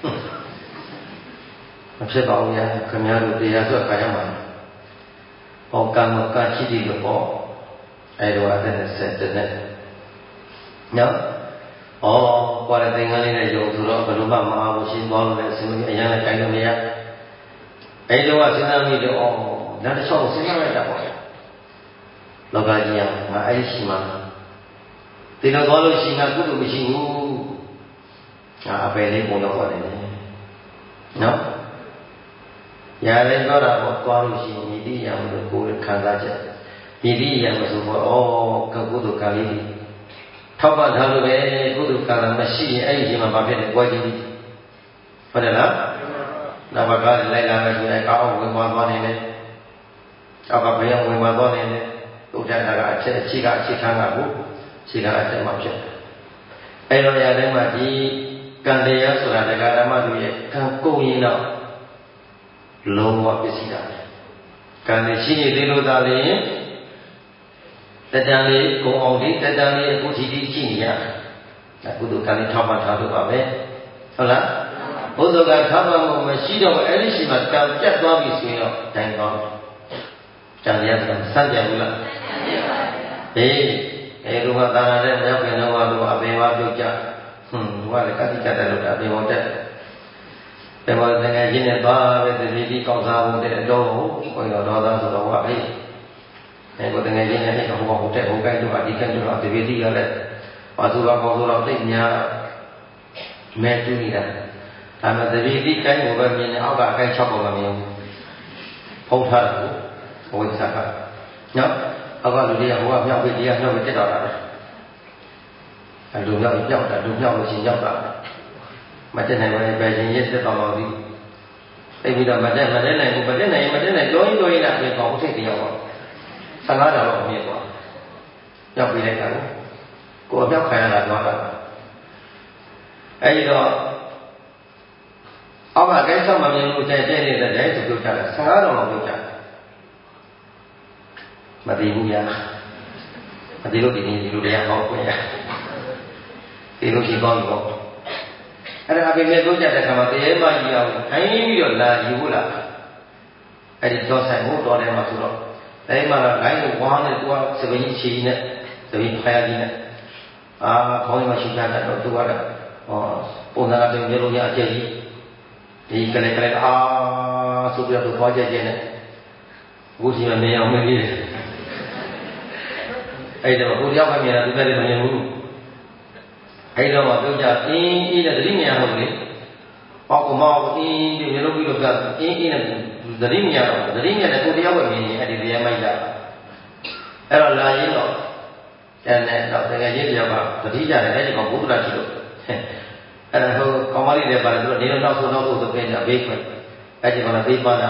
[SPEAKER 1] မဖြစ်ပါဘူးဗျာခင်ဗျားတို့တရားဆွတ်ခါရမှာဟောကံမကရှိတယ်လို့ပေါ့အဲ့တော့အဲ့ဒါဆက်တဲ့နော်ဩကွာတဲ့သင်္ကန်းလေးနဲ့ယုံဆိုတော့ဘယ်လိုမှမအားဘူးရှင်းသွားလို့လည်းအစမအရင်လည်းကြိုင်လို့မရအဲ့တော့စဉ်းစားမိတော့ဩလက်တစ်ချောင်းစဉ်းစားလိုက်တာပေါ့လောကကြီးကငါအဲ့ရှိမှာဒီလိုသွားလို့ရှိရင်ကုသိုလ်မရှိဘူးငါအပယ်လေးပုံတော့ပါတယ်နော်ညာလည်းပြောတာပေါ့သွားလို့ရှိရင်မြည်တိရံလို့ကိုယ်ခံစားချက်မြည်တိရံလို့ဆိုတော့ဩကကုသိုလ်ကံလေးထောက်ပံ့ထားလို့ပဲကုသိုလ်ကံမရှိရင်အဲ့ဒီအချိန်မှာဘာဖြစ်လဲကြွားကြည့်ပြီဟုတ်တယ်လားနောက်ဘာကလိုက်လာမယ်ဆိုရင်ကောင်းဝင်သွားသွားနေတယ်အောက်ကဘယ်ဝင်သွားသွားနေတယ်ဥဒ္ဒတာကအချက်အချိကအချိခံကကိုခြေကအတက်မှဖြစ်တယ်အဲ့တော့ရာထဲမှာဒီကံတရားဆိုတာတရားဓမ္မတို့ရဲ့ကံကုန်ရင်တော့လုံးဝပြည့်စည်တာကံနဲ့ရှိနေသေးလို့သာလေတတန်လေးကုံအောင်ဒီတတန်လေးအခုထိထိရှိနေရကုသိုလ်ကံလေးထောက်ပံ့ထားလို့ပါပဲဟုတ်လားဘုဇောကထောက်ပံ့မှုမရှိတော့အဲ့ဒီရှိမှတံပြတ်သွားပြီဆိုရင်တော့တိုင်ကောင်းကြံရတဲ့စံကြဘူးလားဟေးအဲလိုကသာနာတဲ့မြောက်ခင်တော့ကတော့အပေဝါပြုတ်ကြဟွန်းဟိုကလည်းကတိကတလို့တာအပေဝါတက်ပေဝါတကယ်ချင်းနဲ့သွားပဲတတိတိကောက်စားဖို့တဲ့အတော့ကိုယ်တော်တော်သားဆိုတော့ဟောအေးအဲကိုတကယ်ချင်းနဲ့ဟိဟိုဟိုတက်ဟိုကိုက်တော့အဒီကဲတော့တတိတိကလည်းဘာသူတော်ကောင်းဆိုတော့သိများမဲတူးနေတာဒါမှတတိတိကိုင်းကိုပဲမြင်နေအောက်ကအကိုင်း၆ပုံမမြင်ဘူးဖုံးထားတယ်ဘဝစားကနော်အောက်ကလူတွေကဟိုကမြောက်ပြီးဒီကမြောက်ပြီးတက်တော့တာပဲအဲလူမြောက်ပြောက်တာလူမြောက်လို့ရှင်ရောက်တာမတက်နိုင်ဘူးပဲရှင်ရစ်တက်တော်တော်ပြီးအဲ့ပြီးတော့မတက်မတက်နိုင်ဘူးမတက်နိုင်မတက်နိုင်တော့ရင်တော့ရင်လည်းပေါ့ဦးထိတ်တယောက်ပေါ့ဆန္ဒတော်တော့မြင်သွားရောက်ပြီးလိုက်တာကိုကိုအပြောက်ခံရတာတော့တာအဲ့ဒီတော့အောက်ကကိစ္စမမြင်ဘူးတဲ့တဲ့နေတဲ့တဲ့ဆိုပြောကြတယ်ဆန္ဒတော်တော့ပြောကြတယ်မသိဘူးညာမသိလို့ဒီနေ့ဒီလိုတရားဟောခွင့်ရဒီလိုရှိကောင်းပြီပေါ့အဲ့ဒါအပြင်မဲ့တို့ကြတဲ့ခါမှာတရားမှကြီးအောင်ခိုင်းပြီးတော့လာယူဖို့လားအဲ့ဒီတော့ဆိုင်ဖို့တော်တယ်မှာဆိုတော့အဲဒီမှာတော့ gain ကိုဝါးနဲ့သူကစပင်းချီနဲ့စပင်းဖယားကြီးနဲ့အာခေါင်းမှာရှိကြတယ်တော့သူကလည်းဟောပုံစံအပြင်မျိုးလုံးရအကျယ်ကြီးဒီကလေးကလေးအာဆိုပြီးတော့သွားကြကြနဲ့အခုဒီမှာနေအောင်မင်းကြီးအဲ့တော့ကိုတယောက်ကမြင်တာသူလည်းမမြင်ဘူးအဲ့တော့ပြောကြအင်းအင်းနဲ့တတိမြင်ဟုတ်လေပေါက်ကမောက်အင်းပြီးမျိုးလုံးပြီးတော့ကအင်းအင်းနဲ့သတိမြင်တော့သတိမြင်တဲ့ကိုတယောက်ပဲမြင်ရင်အဲ့ဒီတရားမိုက်တာအဲ့တော့လာရင်တော့အဲ့နဲ့တော့တကယ်ကြီးတယောက်ကသတိကြတယ်အဲ့ဒီကောင်ဘုဒ္ဓရာရှိလို့အဲ့ဒါဟိုကောင်မလေးတွေပါတယ်သူကနေတော့နောက်ဆုံးနောက်ဆုံးဆိုပြန်ကြဘေးခွဲအဲ့ဒီကောင်ကသေးပါတာ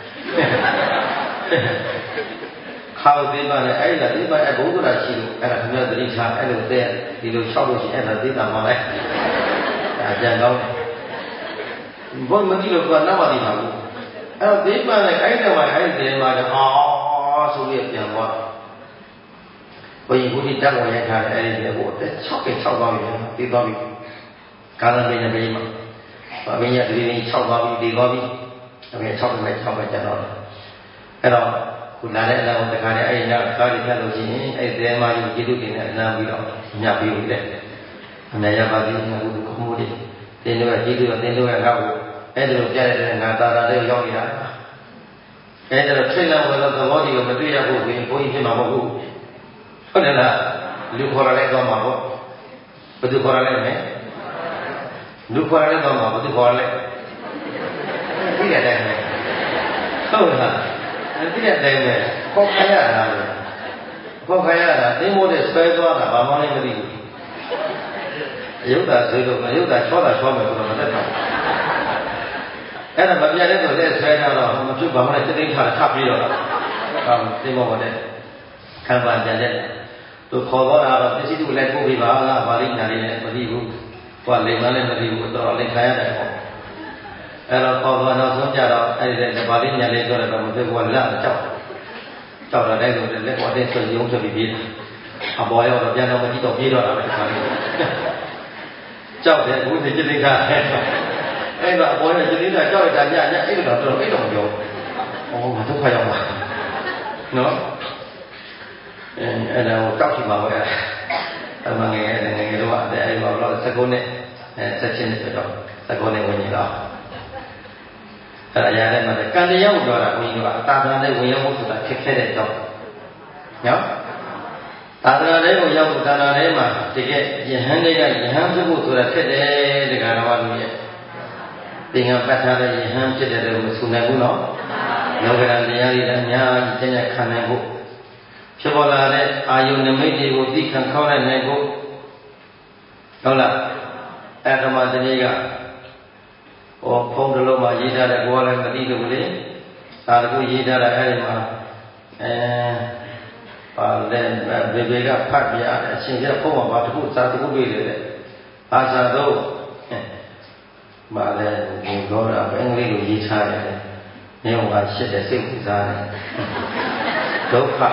[SPEAKER 1] ခါသေးပါနဲ့အဲ့ဒါသေးပါအဲ့ဘုဒ္ဓရာရှိလို့အဲ့ဒါခင်ဗျာသတိထားအဲ့လိုတဲ့ဒီလိုလျှောက်လို့ရှိရင်အဲ့ဒါသေးတာမှလည်းအကြံကောင်းဘုံမကြည့်လို့ကနောက်မှသိတာဘူးအဲ့တော့ဒီမှလည်းခိုင်းတယ်မှာအဲ့ဒီမှာတော့အာဆိုပြီးပြန်သွားဘုရင်ဘုရားတက်ဝင်ရထားတယ်အဲ့ဒီကိုတက်၆က၆သွားပြီပြီးသွားပြီကာလပိနေပြီမှာဘာဘင်းရဒီနေ့၆သွားပြီပြီးသွားပြီအဲ့ဒီ၆ပဲ၆ပဲကျတော့အဲ့တော့ခုလာတဲ့အလားတခါတည်းအဲ့ဒီနောက်ကားတွေဖြတ်လို့ရှိရင်အဲ့ဒီမှာယူကျေးဇူးတင်တဲ့အလားပြီးတော့ညပြီးပြီတဲ့အမေရပါသေးတယ်အခုခမိုးလေးတင်းလို့ကျေးဇူးတင်းလို့ရတော့အဲ့ဒါလိုပြရတဲ့ငါသာသာလေးရောက်နေတာအဲ့ဒါတော့ထိတ်လန့်ဝင်တော့သဘောကြီးကိုမတွေ့ရဘူးဘုရင်ဘုန်းကြီးဖြစ်မှာမဟုတ်ဘူးဟုတ်တယ်လားလူခေါ်ရလိုက်တော့မှာပေါ့ဘယ်သူခေါ်ရလိုက်မလဲလူခေါ်ရလိုက်တော့မှာဘယ်သူခေါ်ရလိုက်သိတဲ့အတိုင်းပဲဟုတ်လားသိတဲ့အတိုင်းပဲခေါ်ခရရတာလေခေါ်ခရရတာသိမို့တဲ့ဆွဲသွားတာဘာမှလည်းမသိဘူးရုပ်သာဆွေးလို့ရုပ်သာချောတာချောမယ်ဆိုတော့မသက်တော့အဲ့ဒါမပြတဲ့ဆိုလက်ဆွဲထားတော့မဖြစ်ပါမလဲတိတ်ထားထပ်ပြီးတော့ဟောသိမောတဲ့ခံပါပြန်တဲ့သူခေါ်တော့တာတော့ပစ္စည်းသူလိုက်ပို့ပြီးပါလားဗာလိညာလေးနဲ့မသိဘူးဟိုကလိမ်မလည်းမသိဘူးတော့လိမ်ခါရတယ်ပေါ့အဲ့တော့ခေါ်တော့နောက်ဆုံးကြတော့အဲ့ဒီတဲ့ဗာလိညာလေးဆိုတော့မဖြစ်ဘူးကလက်ကြောက်ကြောက်တာတဲ့ဆိုလက်ပေါ်တဲ့ဆွေရုံးဆိုပြီးပြီးအပေါ်ရောက်တော့ပြန်တော့မကြည့်တော့ပြေးတော့တာပဲခါလေးကြောက်တယ်အခုဒီတိတ်ခါအဲ့တော့အပေါ်ကကျင်းနေတာကြောက်ရတာညညအဲ့တော့တော့အဲ့တော့မပြော။အော်ငါဒုက္ခရောက်ပါနော်။အဲအဲ့ဒါကိုတောက်ချင်ပါပဲ။အမှန်ငယ်ငယ်ငယ်တော့အဲ့အဲ့တော့တော့စကုန်းနဲ့အဲဆက်ချင်းနဲ့တော့စကုန်းနဲ့ဝင်နေတော့အဲ့အရာနဲ့မှကံတရားကိုပြောတာဘုန်းကြီးကအတာတန်နဲ့ဝင်ရောက်ဖို့ဆိုတာခက်ခဲတဲ့တော့နော်။သာသနာထဲကိုရောက်ဖို့သာသနာထဲမှာတကယ်ယဟန်တွေကယဟန်ဖြစ်ဖို့ဆိုတာခက်တယ်ဒီကရဝလူရဲ့သင်္ကန်းပတ်ထားတဲ့ယဟန်ဖြစ်တဲ့လို့မဆိုနိုင်ဘူးနော်လောကရန်တရားတွေလည်းအများကြီးကျင့်ရခံနိုင်ဖို့ဖြစ်ပေါ်လာတဲ့အာယုန်နမိတ်တွေကိုသိခံခေါ်နိုင်ဖို့ဟုတ်လားအဲ့ဒါမှတနည်းကဟောဖုံးတလုံးမှာရေးထားတဲ့ဘောလည်းမသိလို့လေဒါတကူရေးထားတဲ့အဲ့ဒီမှာအဲပါလဲဘေဘေကဖတ်ပြအရှင်ကျဖုံးမှာဘာတခုစာတခုတွေ့တယ်အာသာတော့မာလဲဒီတော့အင်္ဂလိပ်လိုရေးထားတယ်။နေအောင်ကရှစ်တဲ့စိတ်ကူစားတယ်။ဒုက္ခ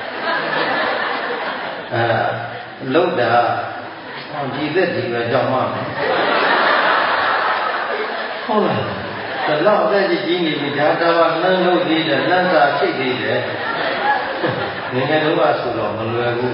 [SPEAKER 1] အဲလုတ်တာဒီသက်ဒီပဲကြောက်မှမယ်ဟုတ်လားဒါတော့အသက်ကြီးကြီးနေပြီဒါတော့နှမ်းလို့သေးတယ်နှမ်းသာချိတ်သေးတယ်ငယ်ငယ်တော့ဆိုတော့မလွယ်ဘူး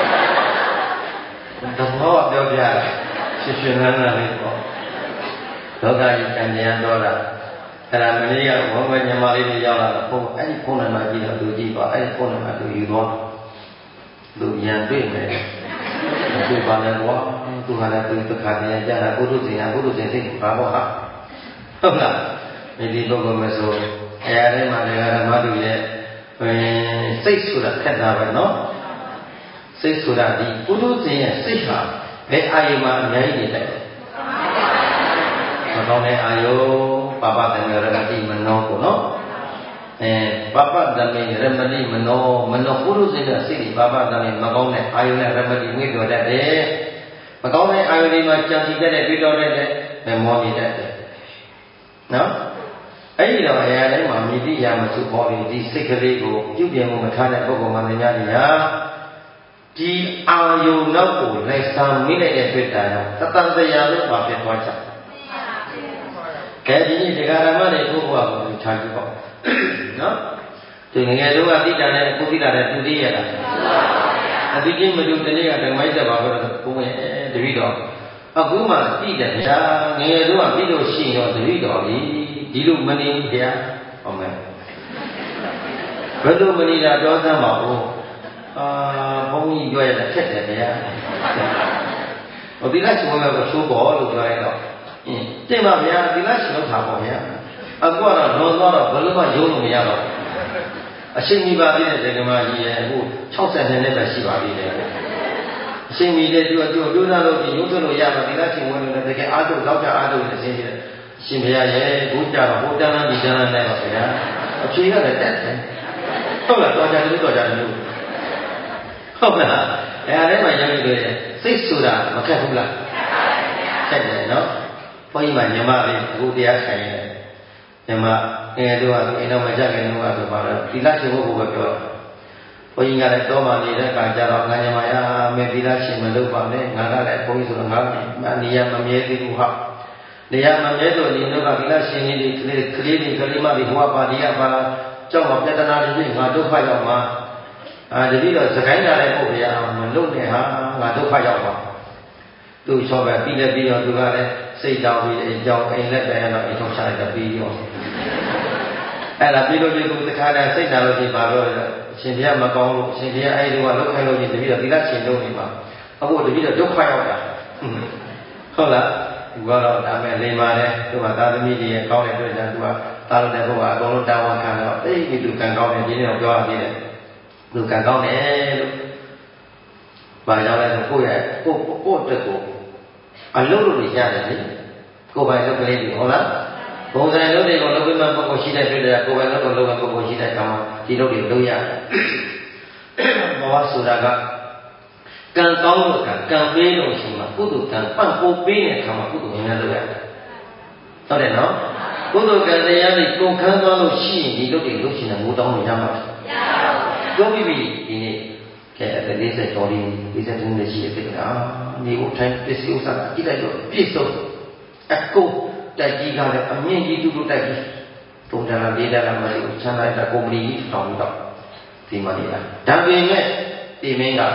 [SPEAKER 1] တဘောပြောပြရှင်ရှင်လန်းလာလေးပေါ့လောကကြီးကံကြံတော်တာအဲ့ဒါမနေ့ကဝမ်းဝဲညမလေးတွေရောက်လာတော့ဘုန်းအဲ့ဒီဖုန်းနံပါတ်ကြည့်တော့လူကြည့်ပါအဲ့ဒီဖုန်းနံပါတ်ကိုယူတော့လူရန်တွေ့မယ်သူပါလဲကွာသူကလည်းသူတခါတည်းကြာတာဘုဒ္ဓဇင်ကဘုဒ္ဓဇင်စိတ်ပါတော့ဟာဟုတ်လားဒီပုဂ္ဂိုလ်မဆိုအရာတွေမှာလည်းဓမ္မတူရဲ့စိတ်ဆိုတာခက်တာပဲနော်စိတ်ဆိုတာဒီဘုဒ္ဓဇင်ရဲ့စိတ်ဟာဘယ်အာယုမှာအများကြီးနေတယ်မကောင်းတဲ့အာယုပပတမေရမတိမနောကိုနော်အဲပပတမေရမတိမနောမနောဘုဒ္ဓဇင်ရဲ့စိတ်ဒီပပတမေမကောင်းတဲ့အာယုနဲ့ရမတိဝိတော်တတ်တယ်မကောင်းတဲ့အာယုတွေမှာကြံစည်တတ်တဲ့ပြီးတော်တတ်တဲ့မောနေတတ်တယ်နော်အဲ့ဒီတော့အရာတိုင်းမှာမြည်တိရမစုပေါ်ပြီးဒီစိတ်ကလေးကိုပြုပြင်မှုမထားတဲ့ပုဂ္ဂိုလ်မှလည်းများနေရဒီအာယုနောက်ကိုလိုက်ဆောင်မိလိုက်တဲ့တွေ့တာကတတန်တရားလို့ပါဖြစ်သွားကြကဲဒီနေ့ဒကာဓမ္မတွေကိုဘုရားကိုခြားကြည့်ပေါ့နော်သူငယ်ငယ်တုန်းကသိတာနဲ့အခုသိတာနဲ့သူသိရတာအသိချင်းမတူတနေ့ကဓမ္မိုက်တက်ပါတော့ဘုရားတပည့်တော်အခုမှသိတယ်ဗျာငယ်ငယ်တုန်းကပြီးလို့ရှိရင်တော့တပည့်တော်ကြီးဒီလိုမနေဘူးဗျာဟုတ်မယ်ဘယ်လိုမနေတာတော့သမ်းပါဦးအာဘုန်းကြီးပြောရတာခက်တယ်ဗျာဟိုဒီလားရှင်ကတော့သိုးပေါ်လို့ပြောရတော့အင်းတင်ပါဗျာဒီလားရှင်တော့ထားပါဗျာအခုကတော့လွန်သွားတော့ဘယ်လိုမှယုံလို့မရတော့အရှင်မိပါသေးတဲ့ဇေကမာကြီးရဲ့အခု၆၀နှစ်ပဲရှိပါသေးတယ်အရှင်မိတဲ့သူအကျိုးပြောသားလို့ဒီရုပ်ထုတ်လို့ရပါဒီလားရှင်ဝင်လို့တကယ်အားထုတ်တော့ကြအားထုတ်နေအရှင်ကြီးရှင်ဘုရားရဲ့ဘုရားဟိုတန်းတန်းဒီတန်းတန်းနဲ့ပါဗျာအဖြေကလည်းတက်တယ်ဟုတ်လားတော်ကြတယ်တော်ကြတယ်လို့ဟုတ်လားအဲ့ဒါမှရောက်ပြီးတော့စိတ်ဆိုတာမခက်ဘူးလားခက်တယ်နော်ဘုန်းကြီးမှညီမလေးအခုတရားဆိုင်ရတယ်ညီမငယ်တော့အိမ်တော်မကြခင်တော့ဆိုပါတော့ဒီလရှင်ဘုရားပဲပြောဘုန်းကြီးကလည်းတောမှနေတဲ့အခါကျတော့ငါညီမရမေဒီလရှင်မလုပ်ပါနဲ့ငါကလည်းဘုန်းကြီးဆိုတော့ငါနေရာမမြဲသေးဘူးဟာနေရာမမြဲတော့ဒီတော့ကဒီလရှင်ကြီးဒီကလေးကလေးဒီကလေးမဒီဟောပါဒီကပါကြောက်မှာပြဿနာတွေငါဒုက္ခရောက်မှာအာတတိတော့စကိုင်းလာတဲ့ပုဂ္ဂိုလ်ရအောင်မလုပ်နဲ့ဟာငါဒုက္ခရောက်ပါသူ့ချောပဲပြီးလည်းပြီးတော့သူကလည်းစိတ်တောင်းပြီးအကြောင်းအိမ်လက်ပဲတော့အိမ်ထောင်ချလိုက်တော့ပြီးရောအဲ့ဒါပြီးလို့ဒီလိုတခါတည်းစိတ်နာလို့ဒီပါတော့ရှင်ဘုရားမကောင်းလို့ရှင်ဘုရားအဲ့ဒီကလောက်ခိုင်းလို့ဒီတတိတော့ဒီလားရှင်လုံးနေမှာအခုတတိတော့ဒုက္ခရောက်တာဟုတ်လားသူကတော့ဒါမဲ့လိမ္မာတယ်သူကသာသမီကြီးရဲ့ကောင်းတဲ့တွေ့ကြသူကသာလို့တဲ့ဘုရားအကုန်လုံးတာဝန်ခံတော့တိတ်ပြီးသူကံကောင်းတယ်ဒီနေ့တော့ပြောရသေးတယ်သူကံကောင်းတယ်လို့ဘာကြောင့်လဲဆိုကိုယ့်ရဲ့ကိုယ့်ကိုယ့်အတွက်ကိုအလုပ်လုပ်နေရတယ်လေကိုယ်ပိုင်လုပ်ကလေးတွေဟုတ်လားဘုံဆိုင်လုပ်တွေကိုလုပ်ပြီးမှပုဂ္ဂိုလ်ရှိတဲ့တွေ့တဲ့ကိုယ်ပိုင်လုပ်ကိုလုပ်တဲ့ပုဂ္ဂိုလ်ရှိတဲ့ကောင်ဒီလုပ်တွေလုပ်ရတယ်ဘောဆိုတာကကံကောင်းလို့ကကံပေးလို့ရှိမှကုသိုလ်ကံပံ့ပိုးပေးတဲ့အခါမှာကုသိုလ်ရင်းနဲ့လုပ်ရတယ်ဟုတ်တယ်နော်ကုသိုလ်ကံတရားတွေကုန်ခန်းသွားလို့ရှိရင်ဒီလုပ်တွေလုပ်ရှင်တဲ့မိုးတောင်းလို့ရမှာမရပါဘူးပြောပြီးပြီဒီနေ့ကဲအဲ့ဒီစက်တော်လေးဒီစက်သုံးလေးရှိတဲ့ကိစ္စအာနေကိုထိုင်ပစ္စည်းဥစ္စာကကြည့်လိုက်တော့ပြည့်စုံအကုန်တိုက်ကြီးကလည်းအမြင့်ကြီးတူတူတိုက်ကြီးပုံစံလာလေးလာမလို့ချမ်းလိုက်တာကုမ္ပဏီကြီးတောင်းတော့ဒီမှာနေတာဒါပေမဲ့ဒီမင်းက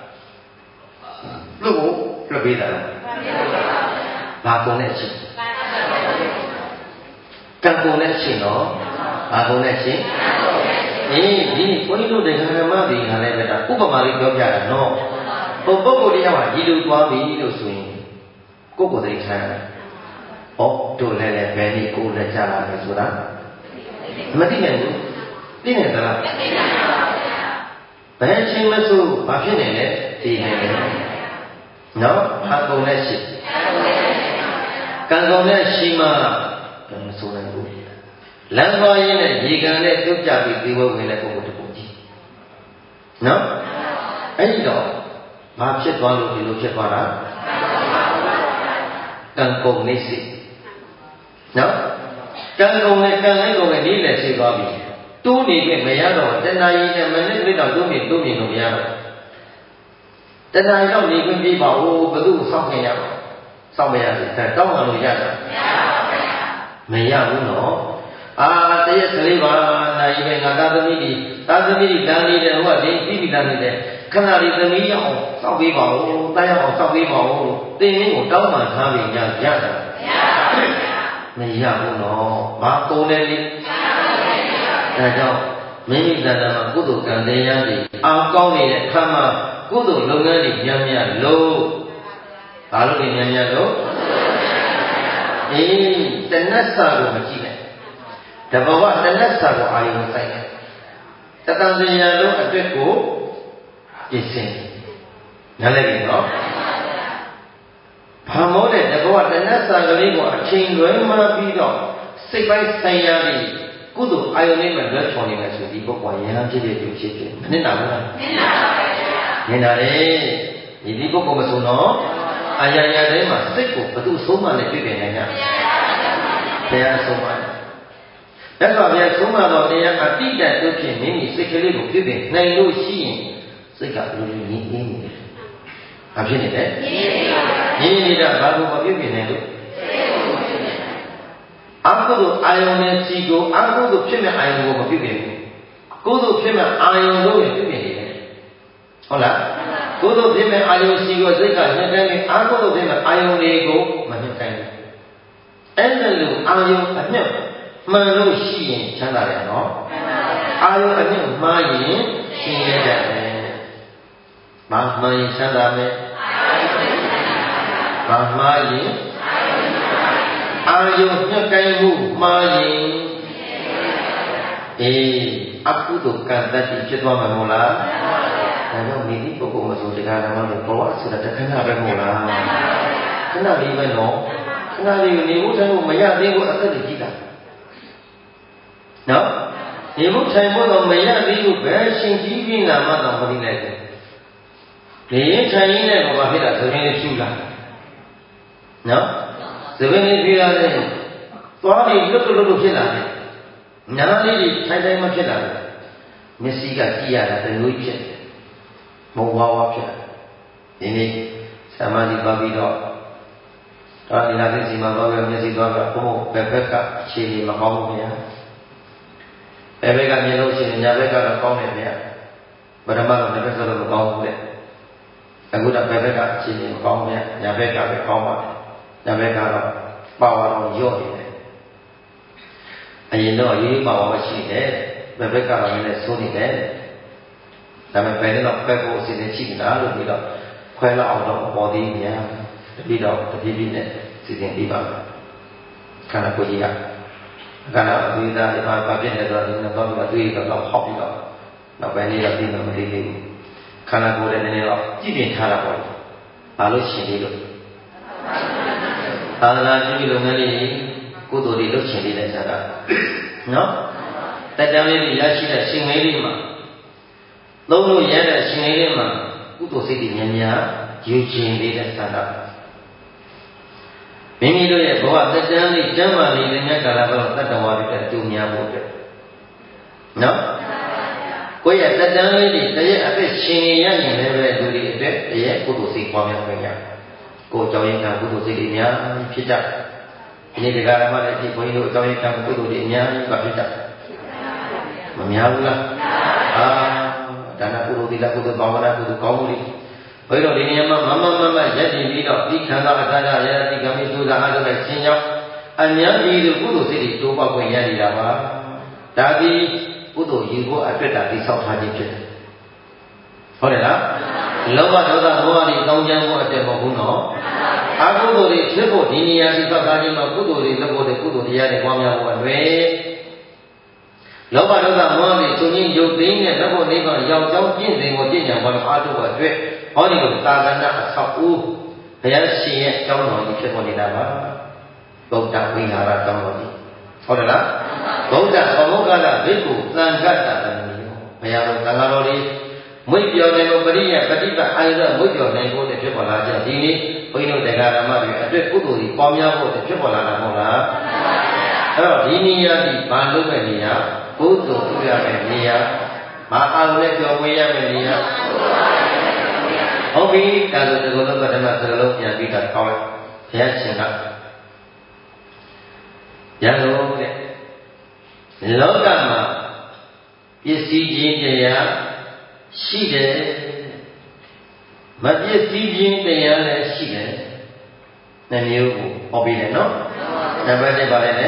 [SPEAKER 1] လူ့ကိုလွှတ်ပေးတာလားဘာကုန်တဲ့အချင်းကံကုန်တဲ့အချင်းတော့ဘာကုန်တဲ့အချင်းအေးဒီဘုန်းကြီးတို့တရားဓမ္မတွေခါလဲပဲဒါဥပမာလေးပြောပြတာနော်ဟိုပုဂ္ဂိုလ်တရားကဒီလိုသွားပြီလို့ဆိုရင်ကိုယ်ကိုယ်သိထားရတယ်။ဩတို့လည်းလည်းဘယ်နည်းကိုယ်လက်ချလာလဲဆိုတာမသိနိုင်ဘူးသိနေသလားသိနေပါဘူးဘယ်အချိန်မှဆိုဘာဖြစ်နေလဲသိနေတယ်နော်ဟာကုန်နဲ့ရှိကံကုန်နဲ့ရှိမှမဆိုနိုင်ဘူးလမ်းသွားရင်းနဲ့ရေကန်နဲ့ပြုတ်ကြပြီးဒီဘုံဝင်တဲ့ပုဂ္ဂိုလ်တစ်ခုကြီးနော်အဲ့ဒီတော့ဘာဖြစ်သွားလို့ဒီလိုဖြစ်သွားတာကံကုန်နေစိနော်ကံကုန်နဲ့ကံလိုက်ကုန်နဲ့နေလည်းရှိသွားပြီတိုးနေပြီမရတော့တဏှာကြီးနဲ့မနစ်ပြည့်တော့တိုးနေတိုးနေလို့မရတော့တဏှာကြီးတော့နေခွင့်ပြပါဦးဘယ်သူစောင့်ခင်ရစောင့်မရဘူးတောင်းမှလို့ရတာမရပါဘူးမရဘူးနော်အာတရက်ကလေးပါနိုင်ပဲငါသားသမီးတွေသားသမီးတွေလမ်းနေတယ်ဟိုကဒီပြီးပြီးလမ်းနေတယ်ခဏလေးသမီးရအောင်စောက်ပေးပါဦးတားရအောင်စောက်ပေးပါဦးတင်းင်းကိုတောင်းပန်ထားပြီးညရတာမရဘူးနော်ဘာကုန်တယ်လေဒါကြောင့်မိမိတဏ္ဍာမှာကုသိုလ်ကံတရားတွေအောင်ကောင်းနေတဲ့အခါမှာကုသိုလ်လုပ်ငန်းတွေများများလို့ဘာလို့ဒီများများလို့အေးတဏှတ်စာကိုမကြည့်နဲ့တဘဝတဏှတ်စာကိုအာယုံဆိုင်တယ်တတန်စရာလုံးအတွက်ကိုပြင်ဆင်နားလည်ပြီနော်ဘာမို့လဲတဘဝတဏှတ်စာကလေးကိုအချိန်လွဲမှပြီးတော့စိတ်ပိုင်းဆိုင်ရာတွေကုသိုလ်အာယုန်လေးမှာလွတ်ချော်နေမယ်ဆိုဒီပုဂ္ဂိုလ်ရဟန်းဖြစ်ဖြစ်သူဖြစ်ဖြစ်မနစ်နာဘူးလားနစ်နာပါဗျာနစ်နာတယ်ဒီဒီပုဂ္ဂိုလ်မဆုံးတော့အာရရထဲမှာစိတ်ကိုဘယ်သူဆုံးမနဲ့ပြည့်ပြည့်နိုင်ကြဘုရားဆုံးမတယ်အဲ့တော့ဘုရားဆုံးမတော့တရားအတိတ်တို့ဖြင့်မိမိစိတ်ကလေးကိုပြည့်ပြည့်နိုင်လို့ရှိရင်စိတ်ကဘယ်လိုရင်းရင်းနေလဲဘာဖြစ်နေလဲရင်းနေတာဘာလို့မပြည့်ပြည့်နိုင်လို့အကုသိုလ်အာယုန်နဲ့စီကိုအကုသိုလ်ဖြစ်မဲ့အာယုန်ကိုမပြုတ်နေဘူးကုသိုလ်ဖြစ်မဲ့အာယုန်လို့ပြုတ်နေတယ်ဟုတ်လားကုသိုလ်ဖြစ်မဲ့အာယုန်စီကိုစိတ်ကညှိနှိုင်းနေအကုသိုလ်ဖြစ်မဲ့အာယုန်တွေကိုမညှိနှိုင်းဘူးအဲ့ဒါလို့အာယုန်အမြတ်မှန်လို့ရှိရင်ချမ်းသာတယ်နော်အာယုန်အမြတ်မှားရင်ရှင်းရတတ်တယ်ဘာမှန်ရင်ချမ်းသာမယ်ဘာမှားရင်အာယုံညှက်ကိုင်းမှုမှားရင်အေးအကုသိုလ်ကံတတ်ဖြစ်သွားမှာမဟုတ်လားဒါကြောင့်မိသည့်ပုဂ္ဂိုလ်မဆိုတရားတော်မှာဘဝဆိုတာတခဏပဲမဟုတ်လားခဏလေးပဲနော်ခဏလေးနေဖို့ထိုင်ဖို့မရသေးဘူးအသက်တွေကြီးတာနော်နေဖို့ထိုင်ဖို့တော့မရသေးဘူးဘယ်ရှင်ကြီးပြင်းလာမှတော့မသိလိုက်ဘူးနေရင်ထိုင်ရင်းနဲ့ဘာဖြစ်တာသဘင်လေးဖြူလာနော်သဘင်လေးဖြူလာတယ်သွားပြီးလွတ်လွတ်လွတ်ဖြစ်လာတယ်နားလေးကြီးထိုင်တိုင်းမဖြစ်လာဘူးမျက်စိကကြည့်ရတာတမျိုးဖြစ်တယ်မဝါဝါဖြစ်တယ်ဒီနေ့သမာဓိပါပြီးတော့ဒါဒီနာသိစီမှာတော့မျက်စိသွားပြီးတော့ဘုံဘယ်ဘက်ကအခြေအနေမကောင်းဘူးဗျာဘယ်ဘက်ကမြင်လို့ရှိရင်ညာဘက်ကတော့ကောင်းတယ်ဗျာပထမတော့ဘယ်ဘက်ဆိုတော့မကောင်းဘူးလေအခုတော့ဘယ်ဘက်ကအခြေအနေမကောင်းဗျာညာဘက်ကပဲကောင်းပါတယ်ညာဘက်ကတော့ပါဝါတော့ညော့နေတယ်အရင်တော့ရေးပါဝါရှိတယ်ဘယ်ဘက်ကတော့လည်းဆိုးနေတယ်ဒါပေမဲ့ဘယ်နဲ့တော့ဘက်ကိုအစီအစဉ်ရှိနေတာလို့ပြီးတော့ခွဲလောက်အောင်တော့ပေါ်သေးဗျာတပိတော့တပြေးပြေးနဲ့စီစဉ်ပြီးပါမယ်ခန္ဓာကိုယ်ကြီးကခန္ဓာအသေးသားတွေပါပါပြည့်နေတော့ဒီတော့တော့အသေးတော့ဟောက်ပြီးတော့နောက်ပိုင်းလေးတော့ပြီးတော့မသေးသေးဘူးခန္ဓာကိုယ်လည်းနည်းနည်းတော့ကြည့်ပြင်ထားတာပေါ့ဘာလို့ရှင်လေးလို့သာသနာပြုလုပ်ငန်းလေးကုသိုလ်တွေလုပ်ရှင်လေးတဲ့ဇာတာနော်တက်တန်းလေးရရှိတဲ့ရှင်လေးလေးမှာသုံးလို့ရတဲ့ရှင်လေးလေးမှာကုသိုလ်စိတ်တွေများများယူခြင်းလေးတဲ့ဇာတာမိမိတို့ရဲ့ဘဝတက်တန်းလေးကျမ်းမာလေးတဲ့ကာလကတော့တတ္တဝါတွေအတူများဖို့အတွက်နော်ကိုယ့်ရဲ့တက်တန်းလေးတွေတရက်အသက်ရှင်နေရရင်လည်းပဲလူတွေအတွက်တရက်ကုသိုလ်စိတ်ပွားများခွင့်ရကိုယ်ကြောင့်ရင်ကကုသိုလ်စိတ်တွေများဖြစ်ကြဒီနေ့ဒီကရမလည်းဒီဘုန်းကြီးတို့အကြောင်းရင်းကကုသိုလ်တွေအများကြီးပါဖြစ်ကြမများဘူးလားအာဒါနကုသိုလ်သီလကုသိုလ်ဘာဝနာကုသိုလ်ကောင်းမှုတွေဘုရားတို့ဒီနေရာမှာမမမမရက်တည်ပြီးတော့ဒီခန္ဓာအတ္တရရတိကမိသုဇာအားထုတ်တဲ့ရှင်ကြောင့်အများကြီးတို့ကုသိုလ်စိတ်တွေတိုးပေါက်ခွင့်ရနေတာပါဒါဒီကုသိုလ်ယူဖို့အတွက်တာတိဆောက်ထားခြင်းဖြစ်တယ်ဟုတ်တယ်လားလောဘဒေါသမောဟတွေတောင်းကြမ်းဖို့အတွက်မဟုတ်ဘူးနော်အကုသိုလ်တွေဖြစ်ဖို့ဒီနေရာတိဆောက်ထားခြင်းမှာကုသိုလ်တွေလုပ်ဖို့တဲ့ကုသိုလ်တရားတွေပွားများဖို့အတွက်လောဘဒေါသမောဟတွေချုပ်ငြိမ်းရုပ်သိမ်းတဲ့လက်ဖို့နိဗ္ဗာန်ရောက်ကြောင်းကျင့်စဉ်ကိုကျင့်ကြံဖို့အားထုတ်ဖို့အတွက်ဟောဒီလိုသာသနာအဆောက်အဦဘုရားရှင်ရဲ့ကျောင်းတော်ကြီးဖြစ်ပေါ်နေတာပါဗုဒ္ဓဝိဟာရကျောင်းတော်ကြီးဟုတ်တယ်လားဗုဒ္ဓဘဝကလဘိက္ခုသံဃတ္တတမီဘုရားတော်သံဃာတော်တွေမွေ့ပြော်နိုင်လို့ပရိယပฏิပတ်အာရုံမွေ့ပြော်နိုင်ဖို့ဖြစ်ပေါ်လာကြဒီနေ့ဘုန်းကြီးတို့တရားဓမ္မတွေအတွက်ကုသိုလ်ကြီးပေါများဖို့ဖြစ်ပေါ်လာတာမဟုတ်လားအဲ့တော့ဒီနေရာဒီဘာလုပ်မဲ့နေရာကုသိုလ်ပြုရမယ့်နေရာမအောင်နဲ့ကြော်ဝေးရမယ့်နေရာဟုတ်ပြီဒါဆိုဒီလိုပထမစကားလုံးပြန်ပြီးတော့ကောင်းလိုက်ဘုရားရှင်ကရလို့တဲ့လောကမှာပစ္စည်းချင်းတရားရှိတယ်မပစ္စည်းချင်းတရားလည်းရှိတယ်နှမျိုးကိုဟောပြီးတယ်နော်နံပါတ်တစ်ပါလဲပ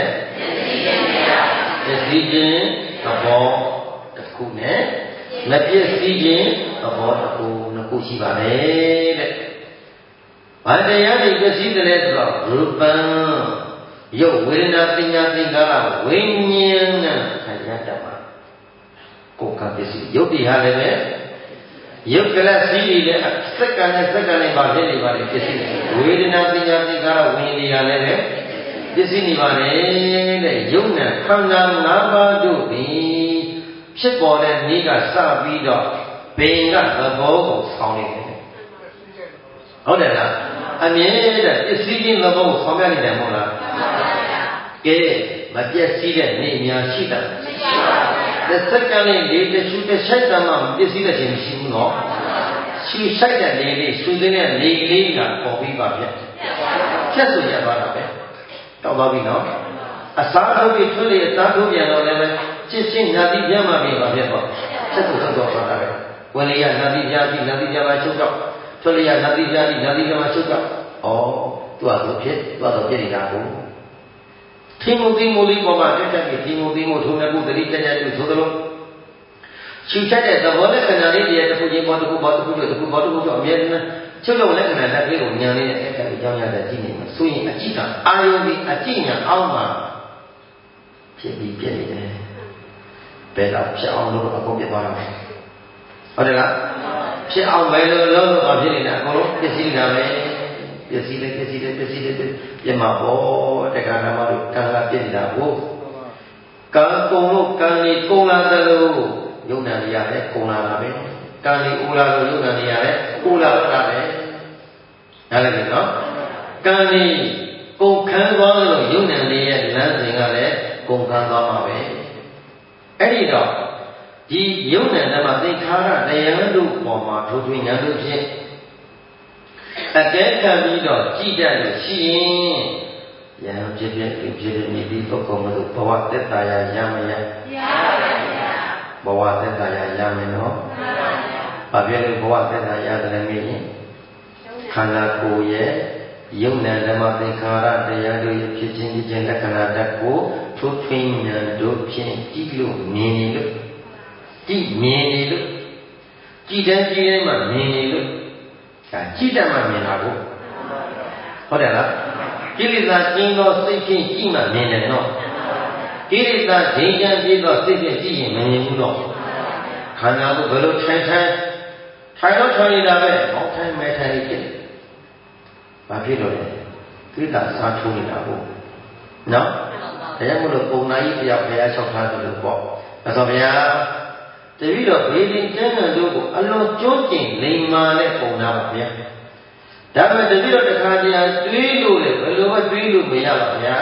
[SPEAKER 1] စ္စည်းချင်းသဘောတစ်ခုနဲ့မပစ္စည်းချင်းသဘောတစ်ခုနှစ်ခုရှိပါလေတဲ့ဘာတရားတွေပစ္စည်းတယ်လဲဆိုတော့ရူပံရုပ်ဝေဒနာပညာသင်္ခါရဝိညာဉ်နဲ့ခံရတတ်ပါကိုယ်ကပစ္စည်းရုပ်တရားလည်းပဲရုပ်ကလစီးတွေလည်းစက္ကန့်နဲ့စက္ကန့်နဲ့ပါဖြစ်နေပါလေပစ္စည်းဝေဒနာပညာသင်္ခါရဝိညာဉ်တရားလည်းပဲပစ္စည်းနေပါလေတဲ့ရုပ်နဲ့ခန္ဓာ၅ပါးတို့သည်ဖြစ်ပေါ်တဲ့နေ့ကစပြီးတော့ဘင်ကသဘောကိုဆောင်းနေတယ်ဟုတ်တယ်လားအမြဲတမ်းပစ္စည်းချင်းသဘောကိုဆောင်းပြနေတယ်မဟုတ်လားကဲမပြည့်စည်တဲ့နေ့များရှိတာမရှိပါဘူးတစ်စက္ကန့်လေးလေးတစ်ချူတစ်ချက်တည်းမှပစ္စည်းတဲ့ခြင်းမရှိဘူးနော်ရှူဆိုင်တဲ့လေးလေးရှူတဲ့လေးလေးကပေါ်ပြီးပါဗျဖြတ်ဆိုရပါတာပဲတောက်သွားပြီနော်အစားထုတ်ပြီးထွေးလေအစားထုတ်ပြန်တော့လည်းပဲချစ်ချင်းညာတိပြန်မှပြင်ပါဗျပေါ့ဖြတ်ဆိုတော့တော့ပါတာပဲဝင်လေရညာတိညာတိညာတိညာပါချုပ်တော့ထွေးလေရညာတိညာတိညာတိညာပါချုပ်တော့ဩသူ့အတူဖြစ်သူ့အတူဖြစ်နေတာကိုထင်းမှုသိမှုလေးပေါ်မှာတက်တက်ပြီးထင်းမှုသိမှုထုံတဲ့ကုသတိတကြတူဆိုသလိုရှုချက်တဲ့သဘောနဲ့ခဏလေးတည်းတစ်ခုချင်းပေါ်တစ်ခုပေါ်တစ်ခုတို့တစ်ခုပေါ်တစ်ခုတို့အမြဲတမ်းချုပ်လို့လက္ခဏာတစ်လေးကိုညာလေးနဲ့အဲ့ဒါကိုကြောင်းရတဲ့ကြည့်နေမှာဆိုရင်အကြည့်ကအာယုံပြီးအကြည့်ညာအောက်မှာဖြစ်ပြီးပြည့်နေတယ်ဘယ်တော့ဖြစ်အောင်လို့အကုန်ပြသွားတာဟုတ်တယ်လားဖြစ်အောင်ပဲလို့လုံးလို့ဖြစ်နေတာအကုန်လုံးပစ္စည်းတာပဲပစ္စည်းလေးပစ္စည်းလေးပစ္စည်းလေးပြမှာပေါ့တက္ကနာမတို့ကံကပြည့်နေတာကိုကံကုန်လို့ကံလေးကုန်လာတယ်လို့ယုံနာနေရတယ်ကုန်လာတာပဲကံလေးဦးလာလို့ယုံနာနေရတယ်ဦးလာတာပဲနားလည်ပြီနော်ကံလေးကုန်ခံသွားလို့ယုံနာနေရဲ့လမ်းစဉ်ကလည်းကုန်ခံသွားမှာပဲအဲ့ဒီတော့ဒီယုံနာဓမ္မသင်္ခါရတရားတို့ပေါ်မှာထိုးထွင်းဉာဏ်တို့ဖြင့်အကဲခံပြီးတော့ကြည်တတ်လို့ရှိရင်ရဟန်းဖြစ်ဖြစ်ဖြစ်ဖြစ်မြည်ပြီးပုဂ္ဂိုလ်မလို့ဘဝသက်သာရရမရရပါဘဝသက်သာရရမယ်နော်ဘာဖြစ်လို့ဘဝသက်သာရတယ်မင်းခန္ဓာကိုယ်ရဲ့ယုံနာဓမ္မသင်္ခါရတရားတို့ရဲ့ဖြစ်ခြင်းဖြစ်ခြင်းလက္ခဏာတတ်ကိုထိုးထွင်းဉာဏ်တို့ဖြင့်ကြည့်လို့မြင်နေလို့ကြည့်မြင်နေလို့ကြည်တဲ့ကြည်တဲ့မှမြင်နေလို့ဒါကြည့်တတ်မှမြင်တာကိုဟုတ်တယ်လားကိလေသာကျင်းသောစိတ်ဖြင့်ကြည့်မှမြင်တယ်နော်ကိလေသာဒိဋ္ဌံပြည့်သောစိတ်ဖြင့်ကြည့်ရင်မမြင်ဘူးတော့ခန္ဓာကိုဘယ်လိုထိုင်ထိုင်ထိုင်တော့ထိုင်နေတာပဲမောင်းထိုင်မဲထိုင်နေဖြစ်တယ်ဘာဖြစ်လို့လဲကိလေသာစားထုံးနေတာကိုနော်တရားမလို့ပုံနာကြီးတယောက်ဘုရားလျှောက်ထားတယ်လို့ပေါ့ဒါဆိုဗျာတပည့်တော်ဘေးရင်ကျမ်းဂန်တို့ကိုအလွန်ကျွမ်းကျင်လိမ္မာနဲ့ပုံနာပါဗျာဒါပေမဲ့တပည့်တော်တစ်ခါတည်းတွေးလို့လေဘယ်လိုမှတွေးလို့မရပါဗျာ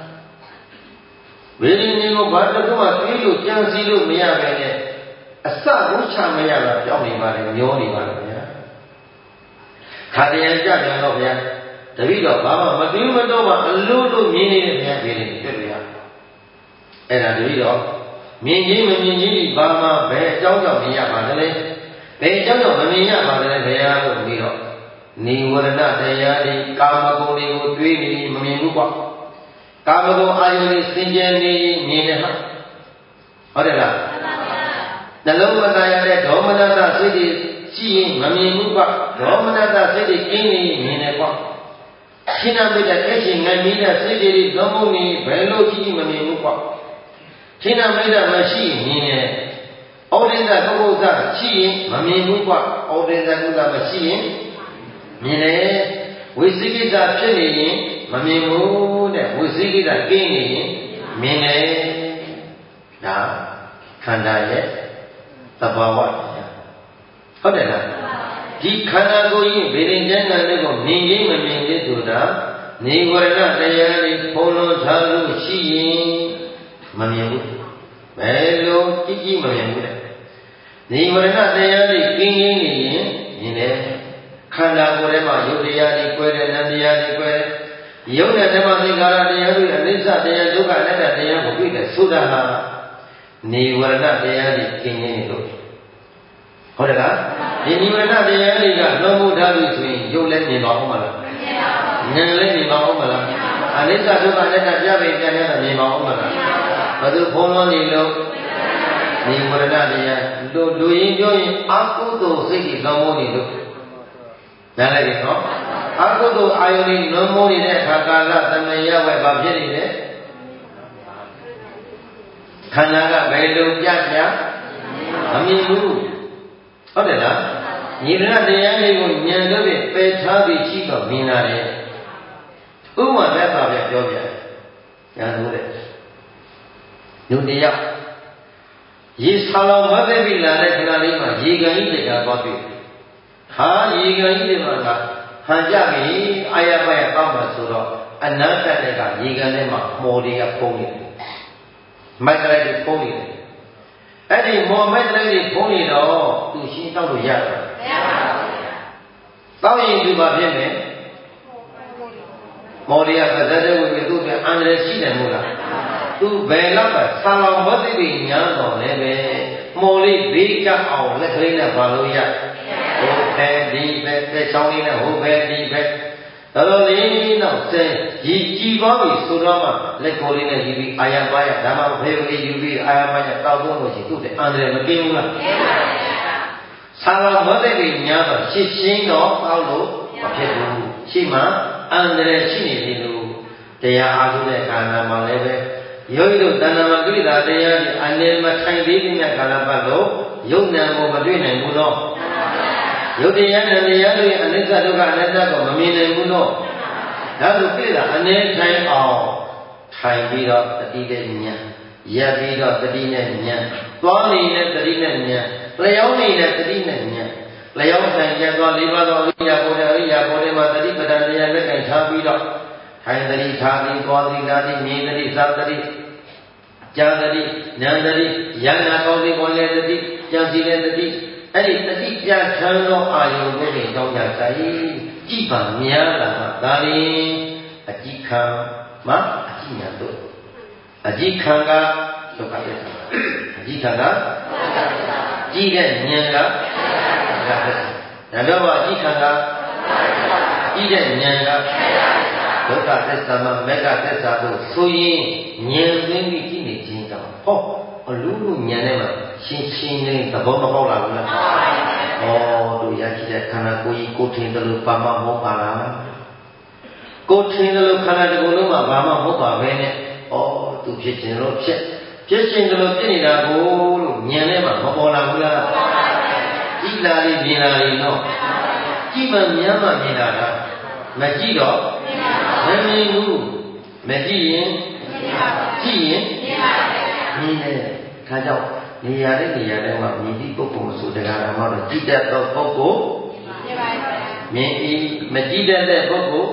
[SPEAKER 1] ဘေးရင်ကိုဘာတစ်ခုမှတွေးလို့ကြံစည်လို့မရပဲနဲ့အစကိုချမရတာကြောက်နေပါလေမျောနေပါလေဗျာခါတည်းကြပြန်တော့ဗျာတပည့်တော်ဘာမှမတွေးမတော့မှအလို့လို့မြင်နေတဲ့ဗျာဘေးရင်တွေ့လို့ရအဲ့ဒါတပည့်တော်မြင်ချင်းမမြင်ချင်းဒီဘာမှဘယ်အကြောင်းကြောင့်မြင်ရပါသလဲဘယ်အကြောင်းကြောင့်မမြင်ရပါသလဲဘယ်ဟာလို့ပြီးတော့နိဝရဏတရားဒီကာမဂုဏ်တွေကိုတွေးနေမမြင်ဘူးကွာကာမဂုဏ်အာယုန်တွေစင်ကြယ်နေမြင်တယ်ဟာဟုတ်တယ်လားနှလုံးမသားရတဲ့ဒေါမနတစိတ်တွေရှိရင်မမြင်ဘူးကွာဒေါမနတစိတ်တွေကင်းနေမြင်တယ်ကွာရှင်းနာပိတဲ့အဲ့ရှင်ငမြည်တဲ့စိတ်တွေလုံးဝနေဘယ်လိုကြည့်မမြင်ဘူးကွာရှင်းနာမိတ်တာမရှိရင်ဩဒိသကုက္ကုသရှိရင်မမြင်ဘူးကွာဩဒိသကုက္ကုသမရှိရင်မြင်တယ်ဝိသိကိစ္စဖြစ်နေရင်မမြင်ဘူးတဲ့ဝိသိကိစ္စကင်းနေရင်မြင်တယ်ဒါခန္ဓာရဲ့သဘာဝဟုတ်တယ်လားဒီခန္ဓာကိုယ်ကြီးဗေဒင်ဉာဏ်နဲ့ကိုမြင်ခြင်းမမြင်ခြင်းဆိုတာနိဝရဏတရားတွေဖုံးလွှမ်းထားလို့ရှိရင်မမြင်ဘူးဘယ်လိုကြည့်ကြည့်မမြင်ဘူးတဲ့နိဝရဏတရားတွေကင်းကင်းနေရင်မြင်တယ်ခန္ဓာကိုယ်ထဲမှာယုတ်တရားတွေကွဲတယ်နံတရားတွေကွဲတယ်ယုံတဲ့ဓမ္မသင်္ခါရတရားတွေအနိစ္စတရားဒုက္ခအနတ္တတရားကိုတွေ့တဲ့ဆိုတာဟာနိဝရဏတရားတွေကျင့်နေလို့ဟုတ်တယ်လားဒီနိဝရဏတရားတွေကလွန်မှုထားပြီဆိုရင်ယုံလည်းမြင်ပါဦးမလားမမြင်ပါဘူးဉာဏ်လည်းမြင်ပါဦးမလားအနိစ္စဒုက္ခအနတ္တပြပေပြန်နေတာမြင်ပါဦးမလားဘယ်သူဖုံးလွှမ်းနေလို့နိဝရဏတရားလူလူရင်းပြောရင်အကုသိုလ်စိတ်ကြီးလွန်မှုနေလို့နားလည်ပြီနော်အကုသိုလ်အာယုန်ကြီးလွန်မှုနေတဲ့အခါကာလသမယဝဲဘာဖြစ်နေလဲခန္ဓာကဘယ်လိုပြပြမမြင်ဘူးဟုတ်တယ်လားညီရဏတရားလေးကိုဉာဏ်တို့ဖြင့်ပယ်ထားပြီးရှိတော့မြင်လာတယ်ဥပမာသက်သာပဲပြောပြတယ်ညာလို့တဲ့လူတယောက်ရေဆာလောင်မသိပြီလာတဲ့ခဏလေးမှာရေကန်ကြီးတရားသွားတွေ့ဟာရေကန်ကြီးတွေမှာဟန်ကြပြီအာရပါရတောက်မှာဆိုတော့အနန္တတဲ့ကရေကန်ထဲမှာမော်တွေကဖုံးနေတယ်မိုက်ကလေးတွေဖုံးနေတယ်အဲ့ဒီမော်မိုက်ကလေးတွေဖုံးနေတော့သူရှင်းတောက်လို့ရတာမရပါဘူးတောက်ရင်သူဘာဖြစ်လဲမော်တွေကပဇတ်တဲ့ဝင်ပြီးသူ့ပြန်အန္တရာယ်ရှိတယ်မို့လားသူဘယ်တော့မှဆာလောင်မသိပြီညာတော့လည်းပဲမော်လေးဘေးကအောင်လက်ကလေးနဲ့ပါလို့ရဟိုဖဲဒီပဲတဲ့ချောင်းလေးနဲ့ဟိုဖဲဒီပဲတော်တော်လေးတော့စဲရီကြည်သွားပြီဆိုတော့မှလက်ကိုလေးနဲ့ယူပြီးအာရပါရဓမ္မဖေးလေးယူပြီးအာရပါရတောက်သုံးလို့ရှိသူ့တဲ့အန္တရာယ်မကင်းဘူးလားကင်းပါပါဆာလောင်မသိပြီညာတော့ရှင်းရှင်းတော့တောက်လို့မဖြစ်ဘူးရှိမှအန္တရာယ်ရှိနေပြီလို့တရားအားထုတ်တဲ့ကာလမှာလည်းပဲယောဂီတို့တဏ္ဍာမကိလေသာတရားကြီးအနေမထိုင်သေးတဲ့ကာလပတ်လို့ယုံနာကိုမတွေ့နိုင်ဘူးတော့ယုတ်တရားနဲ့တရားတွေအနိစ္စဒုက္ခအနတ္တကိုမမြင်နိုင်ဘူးတော့ဒါဆိုကိလေသာအနေထိုင်အောင်ထိုင်ပြီးတော့တတိနဲ့ဉာဏ်ရပ်ပြီးတော့တတိနဲ့ဉာဏ်သွားနေတဲ့တတိနဲ့ဉာဏ်လျောင်းနေတဲ့တတိနဲ့ဉာဏ်လျောင်းဆိုင်ကျသွားလေးပါးသောအရိယာဘုရားအရိယာဘုရားမှာတတိပဒံတရားလက်ကင်ထားပြီးတော့ထိုင်တတိထားပြီးသွားသီလာတိမြင်တတိသာတတိကြာတတိဉာဏ်တတိယန္နာကောင်းစီပေါ်လေတတိကြာစီလေတတိအဲ့ဒီတတိပြထမ်းသောအာယုန်ကိုကြောင်းကြဆိုင်ကြည်ပါများလာမှာဒါရင်အကြည်ခံမအကြည်ညာတို့အကြည်ခံကဒုက္ခသစ္စာအကြည်ခံကကြည်တဲ့ဉာဏ်ကဒုက္ခသစ္စာဒါတော့အကြည်ခံကကြည်တဲ့ဉာဏ်ကဒုက္ခသစ္စာမှာမေဃသစ္စာတို့ဆိုရင်ဉာဏ်သိပြီးကြည့်နေခြင်းကြောင့်ဟောအလူလူဉာဏ်နဲ့မှာရှင်းရှင်းလေးသဘောမပေါက်လာဘူးလားမှန်ပါဘူးဩတို့ရရှိတဲ့ခန္ဓာကိုယ်ကြီးကိုထင်တယ်လို့ဘာမှမဟုတ်ပါလားကိုထင်တယ်လို့ခန္ဓာတစ်ခုလုံးမှာဘာမှမဟုတ်ပါပဲနဲ့ဩသူဖြစ်ခြင်းလို့ဖြစ်ဖြစ်ခြင်းလို့ဖြစ်နေတာကိုလို့ဉာဏ်နဲ့မှမပေါ်လာဘူးလားမှန်ပါဘူးကြည်လာလေးမြင်လာလေးနော်ကြည်မှမြင်မှမြင်လာတာမကြည့်တော့မမြင်ဘူးမကြည့်ရင်ကြည့်ရင်မြင်တယ်ခါကြောင့်နေရာတဲ့နေရာတိုင်းမှာမြင်သည့်ပုဂ္ဂိုလ်ဆိုတရားဓမ္မတော့ကြည်တတ်သောပုဂ္ဂိုလ်မြင်၏မကြည်တတ်တဲ့ပုဂ္ဂိုလ်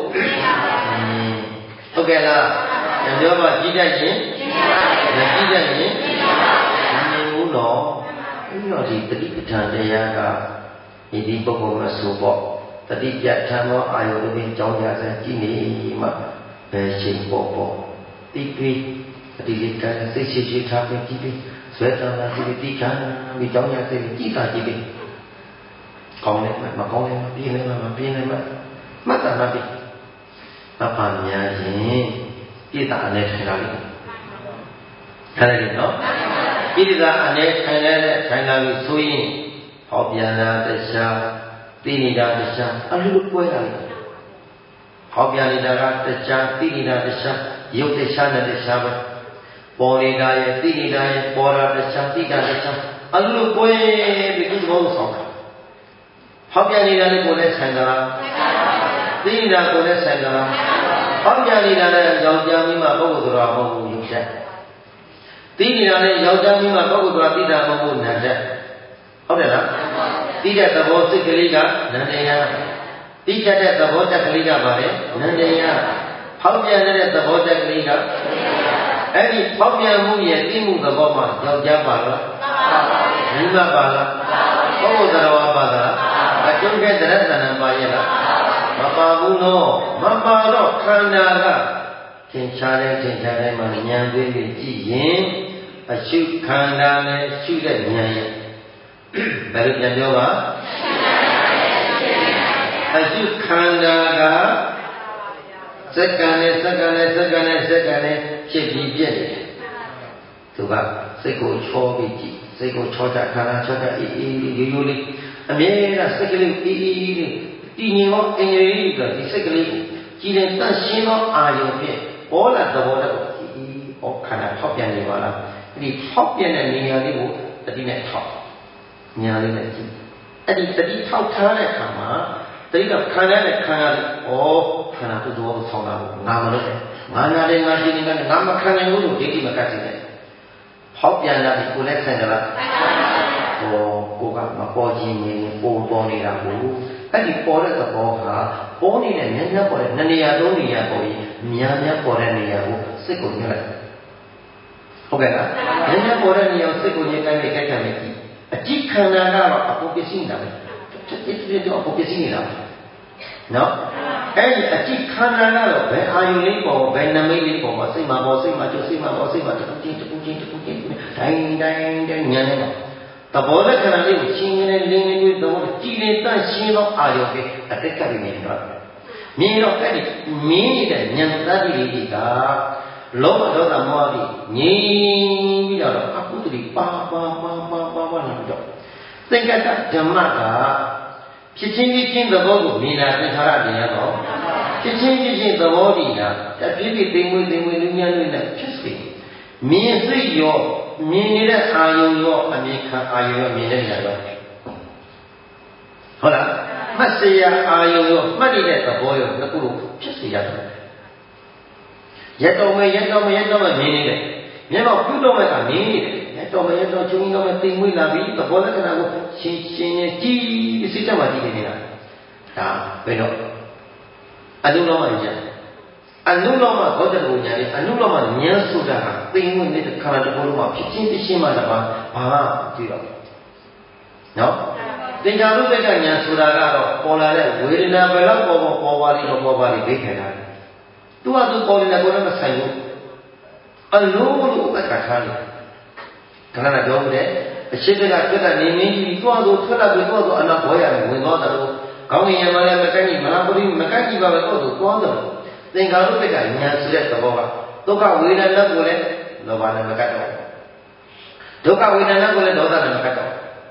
[SPEAKER 1] ဟုတ်ကဲ့လားပြောပါကြည်တတ်ရင်မကြည်တတ်ရင်မမြင်ဘူးတော့အဲ့တော့ဒီတတိပဋ္ဌာန်တရားကမြင်သည့်ပုဂ္ဂိုလ်မဆိုပေါ့တတိပြဋ္ဌာန်သောအာယုန်တွေကြောင်းကြစကြည်နေမှဘယ်ချိန်ပေါ့ပေါ့တိပိတတိလေးကစိတ်ရှိရှိထားပြီးကြည်ပြီးဆွဲတမ်းတာဒီတိခံပြီးကြောင်းရစေကြည်တာကြည့်ပြီးကောင်းတယ်မကောင်းတယ်ပြင်းတယ်မပြင်းတယ်မမှတ်တာမပြီးအပ္ပညာရင်ပြည့်တာအနေထိုင်လာပြီခါရတယ်နော်ပြည့်တာအနေထိုင်လာတဲ့ထိုင်လာပြီဆိုရင်ဟောပြန်လာတရားသိနေတာတရားအလူပွဲလာပြီဟောပြန်နေတာကတရားသိနေတာတရားရုပ်တရားနဲ့တရားပဲပေါ်နေတာရဲ့သိနေတာရဲ့ပေါ်တာတရားသိတာတရားအလိုပွဲပြီးသူ့ဘောဆောင်တာဟောက်ပြန်နေတာလည်းကိုယ်နဲ့ဆိုင်တာသိနေတာကိုယ်နဲ့ဆိုင်တာဟောက်ပြန်နေတာလည်းယောက်ျားမိမပုဂ္ဂိုလ်တော်မဟုတ်ဘူးရုပ်ချက်သိနေတာလည်းယောက်ျားမိမပုဂ္ဂိုလ်တော်သိတာမဟုတ်ဘူးနာချက်ဟုတ်တယ်လားသိတဲ့သဘောစိတ်ကလေးကနန္တရားသိတတ်တဲ့သဘောတက်ကလေးကပါလေနန္တရားဟောက်ပြန်တဲ့သဘောတက်ကလေးကအဲ့ဒီပေါက်ပြန်မှုရဲ့သိမှုသဘောမှာယောက်ျားပါလားမိမပါလားပုဂ္ဂိုလ်တော်ပါလားအကျုံးကဲတရတဏံပါရဲ့လားမပါဘူးနော်မပါတော့ခန္ဓာကသင်္ချာတဲ့သင်္ချာတဲ့မှာဉာဏ်သွင်းပြီးကြည့်ရင်အရှုခန္ဓာနဲ့ရှုတဲ့ဉာဏ်ရဲ့ဘယ်လိုပြန်ပြောပါအရှုခန္ဓာကစက္ကန့်နဲ့စက္ကန့်နဲ့စက္ကန့်နဲ့စက္ကန့်နဲ့ဖြစ်ပြီးပြည့်တယ်သူကစိတ်ကိုချောပြီးကြည့်စိတ်ကိုချောချခန္ဓာချောချအေးအေးလေးရိုးရိုးလေးအမြဲတမ်းစိတ်ကလေးအေးအေးလေးတည်ငြိမ်သောအင်္ဂလိပ်ကဒီစိတ်ကလေးကိုကြည်တဲ့တန့်ရှင်းသောအာယုံဖြင့်ပေါ်လာသဘောတည်းကိုအေးဟောခန္ဓာထောက်ပြန်နေပါလားဒီထောက်ပြန်တဲ့နေရာလေးကိုတတိနဲ့ထောက်ညာလေးနဲ့ကြည့်အဲ့ဒီတတိထောက်ထားတဲ့အခါမှာတတိကခန္ဓာနဲ့ခန္ဓာလေးဩခန္ဓာသူ့တော်ကိုဆောင်းတာကိုငါမလုပ်နဲ့ငါနာတယ်ငါကြည့်နေတယ်ငါမခံနိုင်ဘူးလို့ဒိဋ္ဌိမကတ်စေနဲ့ထောက်ပြန်တာဒီကိုလည်းဆိုင်ကြလားဟောကိုကမပေါ်ခြင်းနေပုံပေါ်နေတာကိုအဲ့ဒီပေါ်တဲ့သဘောကပေါ်နေတဲ့ဉာဏ်ဉာဏ်ပေါ်တဲ့နှစ်နေရာသုံးနေရာပေါ်ရင်ဉာဏ်ဉာဏ်ပေါ်တဲ့နေရာကိုစိတ်ကိုညှိလိုက်ဟုတ်ကဲ့လားဉာဏ်ဉာဏ်ပေါ်တဲ့နေရာကိုစိတ်ကိုညှိတိုင်းကြိုက်တယ်ကြည့်အကြည့်ခန္ဓာကတော့အပုပ္ပစ္စည်းနေတာပဲဖြစ်ဖြစ်ဖြစ်တော့အပုပ္ပစ္စည်းနေတာနော်အဲ့ဒီအကြည့်ခန္ဓာကတော့ဘယ်အာယုလေးပေါ်ဘယ်နမိတ်လေးပေါ်မှာစိတ်မှာပေါ်စိတ်မှာကျစိတ်မှာပေါ်စိတ်မှာတခုချင်းတခုချင်းတခုချင်းတိုင်းတိုင်းတိုင်းဉာဏ်နဲ့သဘောလက္ခဏာလေးကိုရှင်းနေလင်းနေတွေ့သဘောကြည်နေတန့်ရှင်းသောအာယုပဲအတိတ်ကပြီးမြင်တော့မြင်တော့အဲ့ဒီမြင်နေတဲ့ဉာဏ်သတ္တိလေးကလောဘဒေါသမောဟကြီးငြိမ်းပြီးတော့အကုသတိပါပါပါပါပါပါလာပြီးတော့သင်္ကတဓမ္မကဖြစ်ချင်းဖြစ်ချင်းသဘောကိုမြင်တာသင်္ခါရတရားတော့ဖြစ်ချင်းဖြစ်ချင်းသဘောတည်တာတပြည့်ပြည့်သိမ့်မွေးသိမ့်မွေးလူများတွေနဲ့ဖြစ်စေမြင်စိတ်ရောမြင်နေတဲ့အာယုံရောအမြင်ခံအာယုံရောမြင်တဲ့နေရာရောဟုတ်လားမှတ်စရာအာယုံရောမှတ်နေတဲ့သဘောရောနှစ်ခုလုံးဖြစ်စေရတယ်ရတော်မယ်ရတော်မယ်ရတော်မယ်မြင်နေတယ်မျက်မှောက်ပြုတော့မဲ့ကမြင်နေတယ်ရတော်မယ်ရတော်ချုံတော့မဲ့သိမ့်မွေးလာပြီးသဘောလက္ခဏာကိုရှင်းရှင်းနဲ့ကြည့်ပြီးစိတ်ထဲမှာကြည့်နေတာဒါဘယ်တော့အလုံးလုံးမှညာအနုလောမဘောဓဘူညာလေးအနုလောမဉာဏ်ဆိုတာကသိမ့်ဝင်တဲ့ခန္ဓာတစ်ခုလုံးမှာဖြစ်ချင်းဖြစ်ချင်းမှလည်းဘာဘာကြည့်တော့နော်သင်္ခါရုပ္ပကဉာဏ်ဆိုတာကတော့ပေါ်လာတဲ့ဝေဒနာဘယ်လောက်ပေါ်ပေါ်ပေါ်ပါလိမ့်ပေါ်ပါလိမ့်ဒိဋ္ဌိတာသူကသူပေါ်နေတာကိုလည်းမဆိုင်ဘူးအလုံးလို့ဥပ္ပကထားတယ်ခဏကပြောဦးတယ်အရှိတကတွေ့တာနေနေပြီးတွားသူထွက်လာပြီးတွားသူအနာဘောရဝင်သွားတယ်လို့ကောင်းကင်ယံမှာလည်းမကန့်ကြီးမဟာပရိမကန့်ကြီးပါပဲတွားသူတွားတယ်သင်္ခါရုပ္ပကဉာဏ်ဆိုတဲ့သဘောကဒုက္ခဝေဒနာကိုလည်းလောဘနဲ့မကတ်တော့ဒုက္ခဝေဒနာကိုလည်းဒေါသနဲ့မကတ်တော့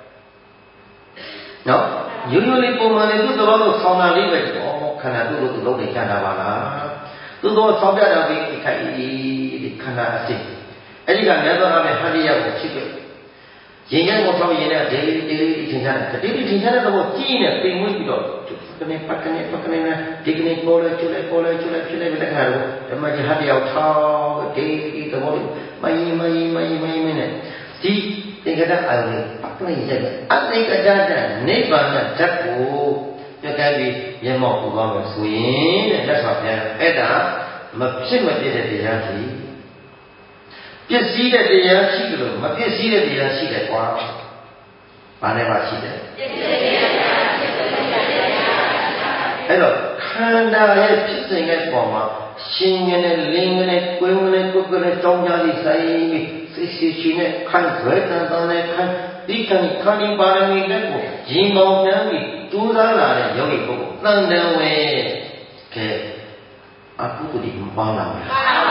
[SPEAKER 1] နော်ရိုးရိုးလေးပုံမှန်လေးသူ့သဘောကိုဆောင်းတာလေးပဲဩခန္ဓာသူ့လိုသူလုံးနေကြတာပါလားသူ့သဘောဆောင်းပြတာပြီးခိုင်ဒီခန္ဓာအစစ်အဲ့ဒီကမြတ်စွာဘုရားဟရိယကိုဖြစ်ခဲ့ရင်ရဲ့ကိုဆောင်းရင်လည်းဒေဒီဒေဒီထင်ရှားတယ်ဒေဒီထင်ရှားတဲ့သဘောကြည့်နေပိန်မွေးပြီးတော့ကနေပတ်ကနေပတ်ကနေဒီကနေ့ပေါ်လဲကျွလဲပေါ်လဲကျွလဲဖြစ်နေတဲ့ခါတော့ဓမ္မကြီးဟတ်ရောက်ထောင်းဒီဒီသဘောမယင်မယင်မယင်မယင်နဲ့ဒီသင်္ကတအာရုံပတ်ကနေရက်အသိကတတနိဗ္ဗာန်ဓာတ်ကိုပြတ်တိုင်းပြီးမျက်မှောက်ပူသွားမယ်ဆိုရင်တဲ့လက်ဆောင်ပြန်အဲ့ဒါမဖြစ်မပြည့်တဲ့တရားကြီးပြည့်စည်တဲ့တရားရှိကြလို့မပြည့်စည်တဲ့တရားရှိတယ်ကွာဘာနဲ့မှရှိတယ်ပြည့်စည်တဲ့တရားရှိတယ်အဲ့တော့ခန္ဓာရဲ့ဖြစ်စဉ်ရဲ့ပုံမှာရှင်ငနဲ့လင်းငနဲ့ကိုယ်ငနဲ့ကိုယ်ကနဲ့တောင်းကြလိဆိုင်ပြီးစိတ်ရှိရှိနဲ့ခံွယ်တန်တန်နဲ့ခံဒီကံခန္ဒီပါရမီလက်ကိုရင်မောင်းနှမ်းပြီးတူးစားလာတဲ့ယောဂီပုဂ္ဂိုလ်တန်တန်ဝဲကဲအကုသိုလ်ဒီမပေါင်းလာဘူး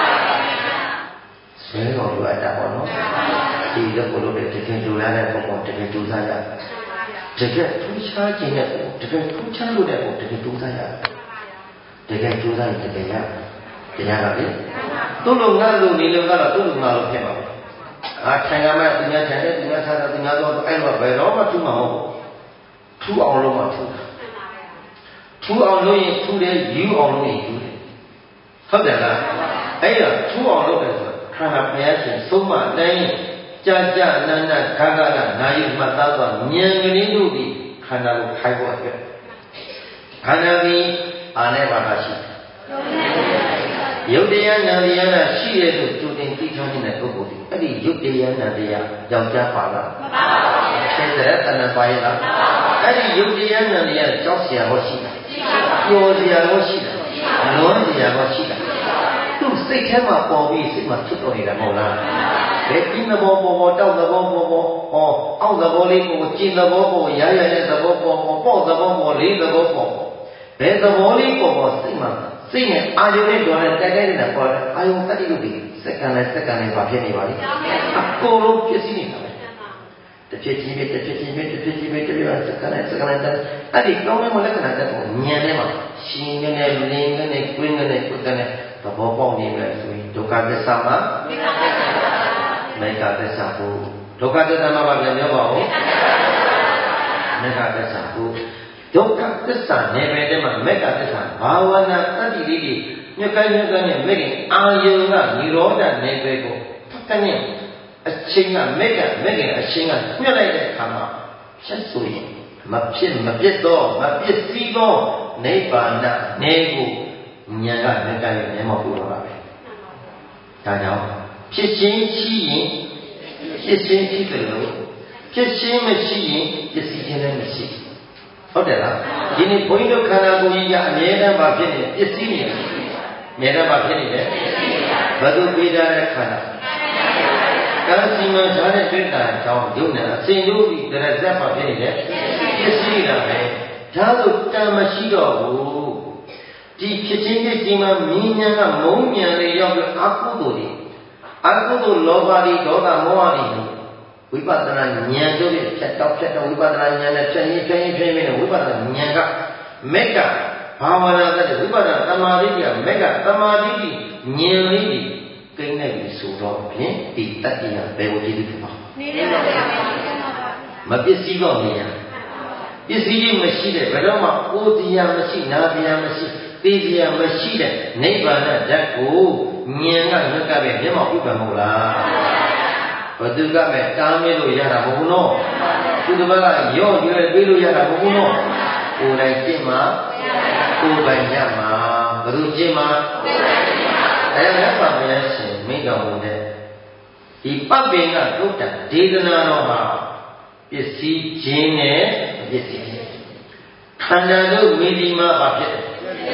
[SPEAKER 1] ဆွဲတော်လိုအပ်တာပေါ့နော်ဒီလိုကိုလို့တကယ်ကြိုးရတဲ့ပုဂ္ဂိုလ်တကယ်ကြိုးစားရတကယ်ထူးခြားခြင်းနဲ့တကယ်ထူးခြားလို့တဲ့ကိုတကယ်ကြိုးစားရတကယ်ကြိုးစားရင်တကယ်ရတရားကလေသူ့လိုငါလိုနေလို့ကတော့သူ့လိုငါလိုဖြစ်မှာပဲအာထိုင်ရမယ်သူများထိုင်တယ်သူများထားတယ်သူများတော့အဲ့လိုဘယ်တော့မှထူးမှာမဟုတ်ဘူးထူးအောင်လုပ်မှထူးတာထူးအောင်လုပ်ရင်ထူးတယ်ယူအောင်လုပ်ရင်ယူတယ်ဟုတ်တယ်လားအဲ့ဒါထူးအောင်လုပ်တယ်ဆိုခန္ဓာဘုရားရှင်သုံးမတိုင်းကြာကြာနာနာခါခါလာနာယုမှတ်သားသွားဉာဏ်ကလေးတို့ဒီခန္ဓာကိုခိုင်းဖို့အတွက်ခန္ဓာပြီးအာနဲ့ဘာသာရှိယုတ်တရားနံတရားနဲ့ရှိတဲ့သူကြိုတင်သိထားနေတဲ့ပုဂ္ဂိုလ်ဒီအဲ့ဒီယုတ်တရားနံတရားယောက်ျားပါလားမပါဘူးဆင်းရဲတဏ္ဍပါရလားအဲ့ဒီယုတ်တရားနံတရားကြောက်เสียဟောရှိတာရှိပါပြောစရာကိုရှိတာလွန်စရာကိုရှိတာသူ့စိတ်ထဲမှာပေါ်ပြီးစိတ်မှာဖြစ်တော်နေတာမဟုတ်လားဘယ်ကျင်းသဘောပေါ်ပေါ်တောက်သဘောပေါ်ပေါ်ဟောအောက်သဘောလေးကိုကျင်းသဘောပေါ်ရရတဲ့သဘောပေါ်ပေါ်ပေါ့သဘောပေါ်လေးသဘောပေါ်ဘယ်သဘောလေးပေါ်ပေါ်စိတ်မှာစိတ်နဲ့အာယုန်နဲ့တော်တဲ့တိုက်တိုက်နေတာပေါ်တယ်အာယုန်တတိလို့ဒီစက္ကန့်နဲ့စက္ကန့်နဲ့ဘာဖြစ်နေပါလိမ့်အကုန်လုံးဖြစ်စီနေတာပဲတစ်ဖြစ်ချင်းပဲတစ်ဖြစ်ချင်းပဲတစ်ဖြစ်ချင်းပဲတစ်ဖြစ်စက္ကန့်နဲ့စက္ကန့်နဲ့အဲ့ဒီကောင်းတဲ့လက္ခဏာတက်ကိုဉာဏ်နဲ့မှာရှင်ကနေလင်းကနေကွင်းကနေပုဒ်ကနေသဘောပေါက်နေမယ်ဆိုရင်ဒုက္ခသစ္စာမှာမေဃသစ္စာကိုဒုက္ခသစ္စာမှာဘာပြန်ပြောပါဦးမေဃသစ္စာကိုဒုက္ခသစ္စာနယ်ပယ်ထဲမှာမေဃသစ္စာဘာဝနာတတိလေးတွေညှက်ကိုင်းညှက်ကိုင်းနဲ့မေဃအာယုံကនិရောဓနယ်ပယ်ကိုဖတ်ကနေအချင်းကမေဃမေဃအချင်းကညှက်လိုက်တဲ့အခါမှာဖြစ်ဆိုရင်မဖြစ်မပြတ်တော့မပြည့်စည်သောနိဗ္ဗာန်နေကိုဉာဏ်ကမြတ်ရဲ့မျက်မှောက်ပြုတော့တာပဲဒါကြောင့်ဖြစ်ခြင်းရှိရင်ဖြစ်ခြင်းရှိတယ်လို့ဖြစ်ခြင်းမရှိရင်ပစ္စည်းခြင်းလည်းမရှိဟုတ်တယ်လားဒီနေ့ဘုန်းကြီးတို့ခန္ဓာကိုယ်ကြီးကအမြဲတမ်းပါဖြစ်နေပစ္စည်းနေတယ်အမြဲတမ်းပါဖြစ်နေတယ်ဘယ်သူပေးထားတဲ့ခန္ဓာကံစီမံထားတဲ့ပြည့်တာကြောင့်ယုံနဲ့အစဉ်တို့ဒီတရဇတ်ပါဖြစ်နေတယ်ပစ္စည်းလာပဲဒါဆိုတန်မရှိတော့ဘူးဒီဖြစ်ချင်းဖြစ်ချင်းမှာမြင်းဉာဏ်ကမုန်းဉာဏ်လေးရောက်ပြီးအကုသိုလ်တွေအကုသိုလ်လောဘတွေဒေါသမောဟတွေဝိပဿနာဉာဏ်တို့ဖြတ်တော့ဖြတ်တော့ဝိပဿနာဉာဏ်နဲ့ဖြတ်ရင်ဖြတ်ရင်ဖြတ်ရင်ဝိပဿနာဉာဏ်ကမေတ္တာဘာဝနာတဲ့ဝိပဿနာသမာဓိကမေတ္တာသမာဓိဉာဏ်လေးတွေကိန်းနေပြီဆိုတော့ဖြင့်ဒီတတ္တိယဘယ်ကိုကြည့်လို့ပါနေတယ်ပါဗျာမပစ္စည်းတော့နေရပစ္စည်းကြီးမရှိတဲ့ဘယ်တော့မှကိုယ်တရားမရှိနာတရားမရှိသိတရားမရှိတဲ့နိဗ္ဗာန်ဓာတ်ကိုဉာဏ်ကမြတ်ကပဲမျက်မှောက်ပြုပါမဟုတ်လားဘုသူကပဲတားမေးလို့ရတာမဟုတ်ဘူးနော်သူတစ်ပတ်ကရော့ရွယ်ပေးလို့ရတာမဟုတ်ဘူးနော်ကိုယ်တိုင်ကျင့်မှာကိုယ်ပိုင်ရမှာဘယ်သူကျင့်မှာအဲဒါပါပဲရှင်မိတော်မူတဲ့ဒီပပင်ကသုတ္တဒေသနာတော်မှာပစ္စည်းခြင်းနဲ့ပစ္စည်းခြင်းခန္ဓာတို့မိဒီမှာဘာဖြစ်လဲ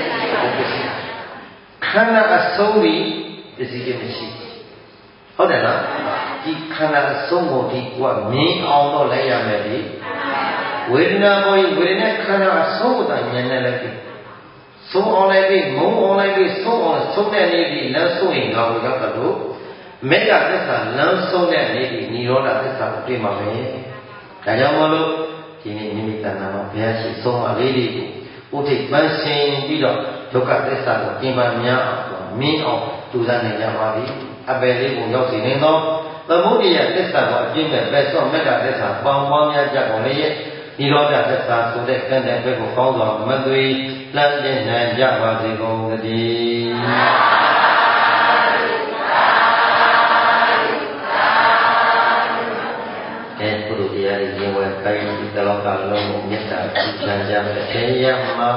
[SPEAKER 1] ခန္ဓာအဆုံးပြီးပစ္စည်းခြင်းမရှိဟုတ်တယ်နော်ဒီခန္ဓာအဆုံးကိုဒီကိုကမြင်အောင်တော့လိုက်ရမယ်ဒီဝေဒနာပေါ်ဝေဒနာခန္ဓာအဆုံးကိုဉာဏ်နဲ့လည်းပြီးဆုံးအောင်လိုက်ပြီးငုံအောင်လိုက်ပြီးဆုံးအောင်ဆုံးတဲ့နေ့ဒီလမ်းဆုံးရင်တော့ရောက်တယ်လို့မေတ္တာသစ္စာလမ်းဆုံးတဲ့နေ့ဒီនិရောဓသစ္စာကိုတွေ့မှာပဲဒါကြောင့်မလို့ဒီနေ့မိမိတဏ္ဍာမှာဘုရားရှိဆုံးမလေးလေးကိုဥထိပ်ပန်းဆင်ပြီးတော့ဒုက္ခသစ္စာကိုကျင့်ပါများအောင်မင်းအောင်တူစားနေကြပါသည်အပယ်လေးကိုရောက်စီနေသောသမုဒိယသစ္စာကိုအကျင့်မဲ့ပဲဆော့မေတ္တာသစ္စာပေါင်းပွားများကြကုန်လေရဲ့និရောဓသစ္စာဆိုတဲ့ကံတဲ့ဘက်ကိုကောင်းစွာမသွေလှမ်းတင်နိုင်ကြပါစေကုန်သတည်းအဲပုရိသတရားရင်ဝယ်ကိုင်းဒီလောကလုံးကိုမေတ္တာပြုချမ်းကြတဲ့ထေရမှာ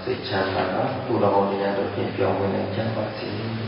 [SPEAKER 1] စိတ်ချမ်းသာတာပူတော်တရားတို့ဖြင့်ပြောင်းဝင်နေကြပါစေ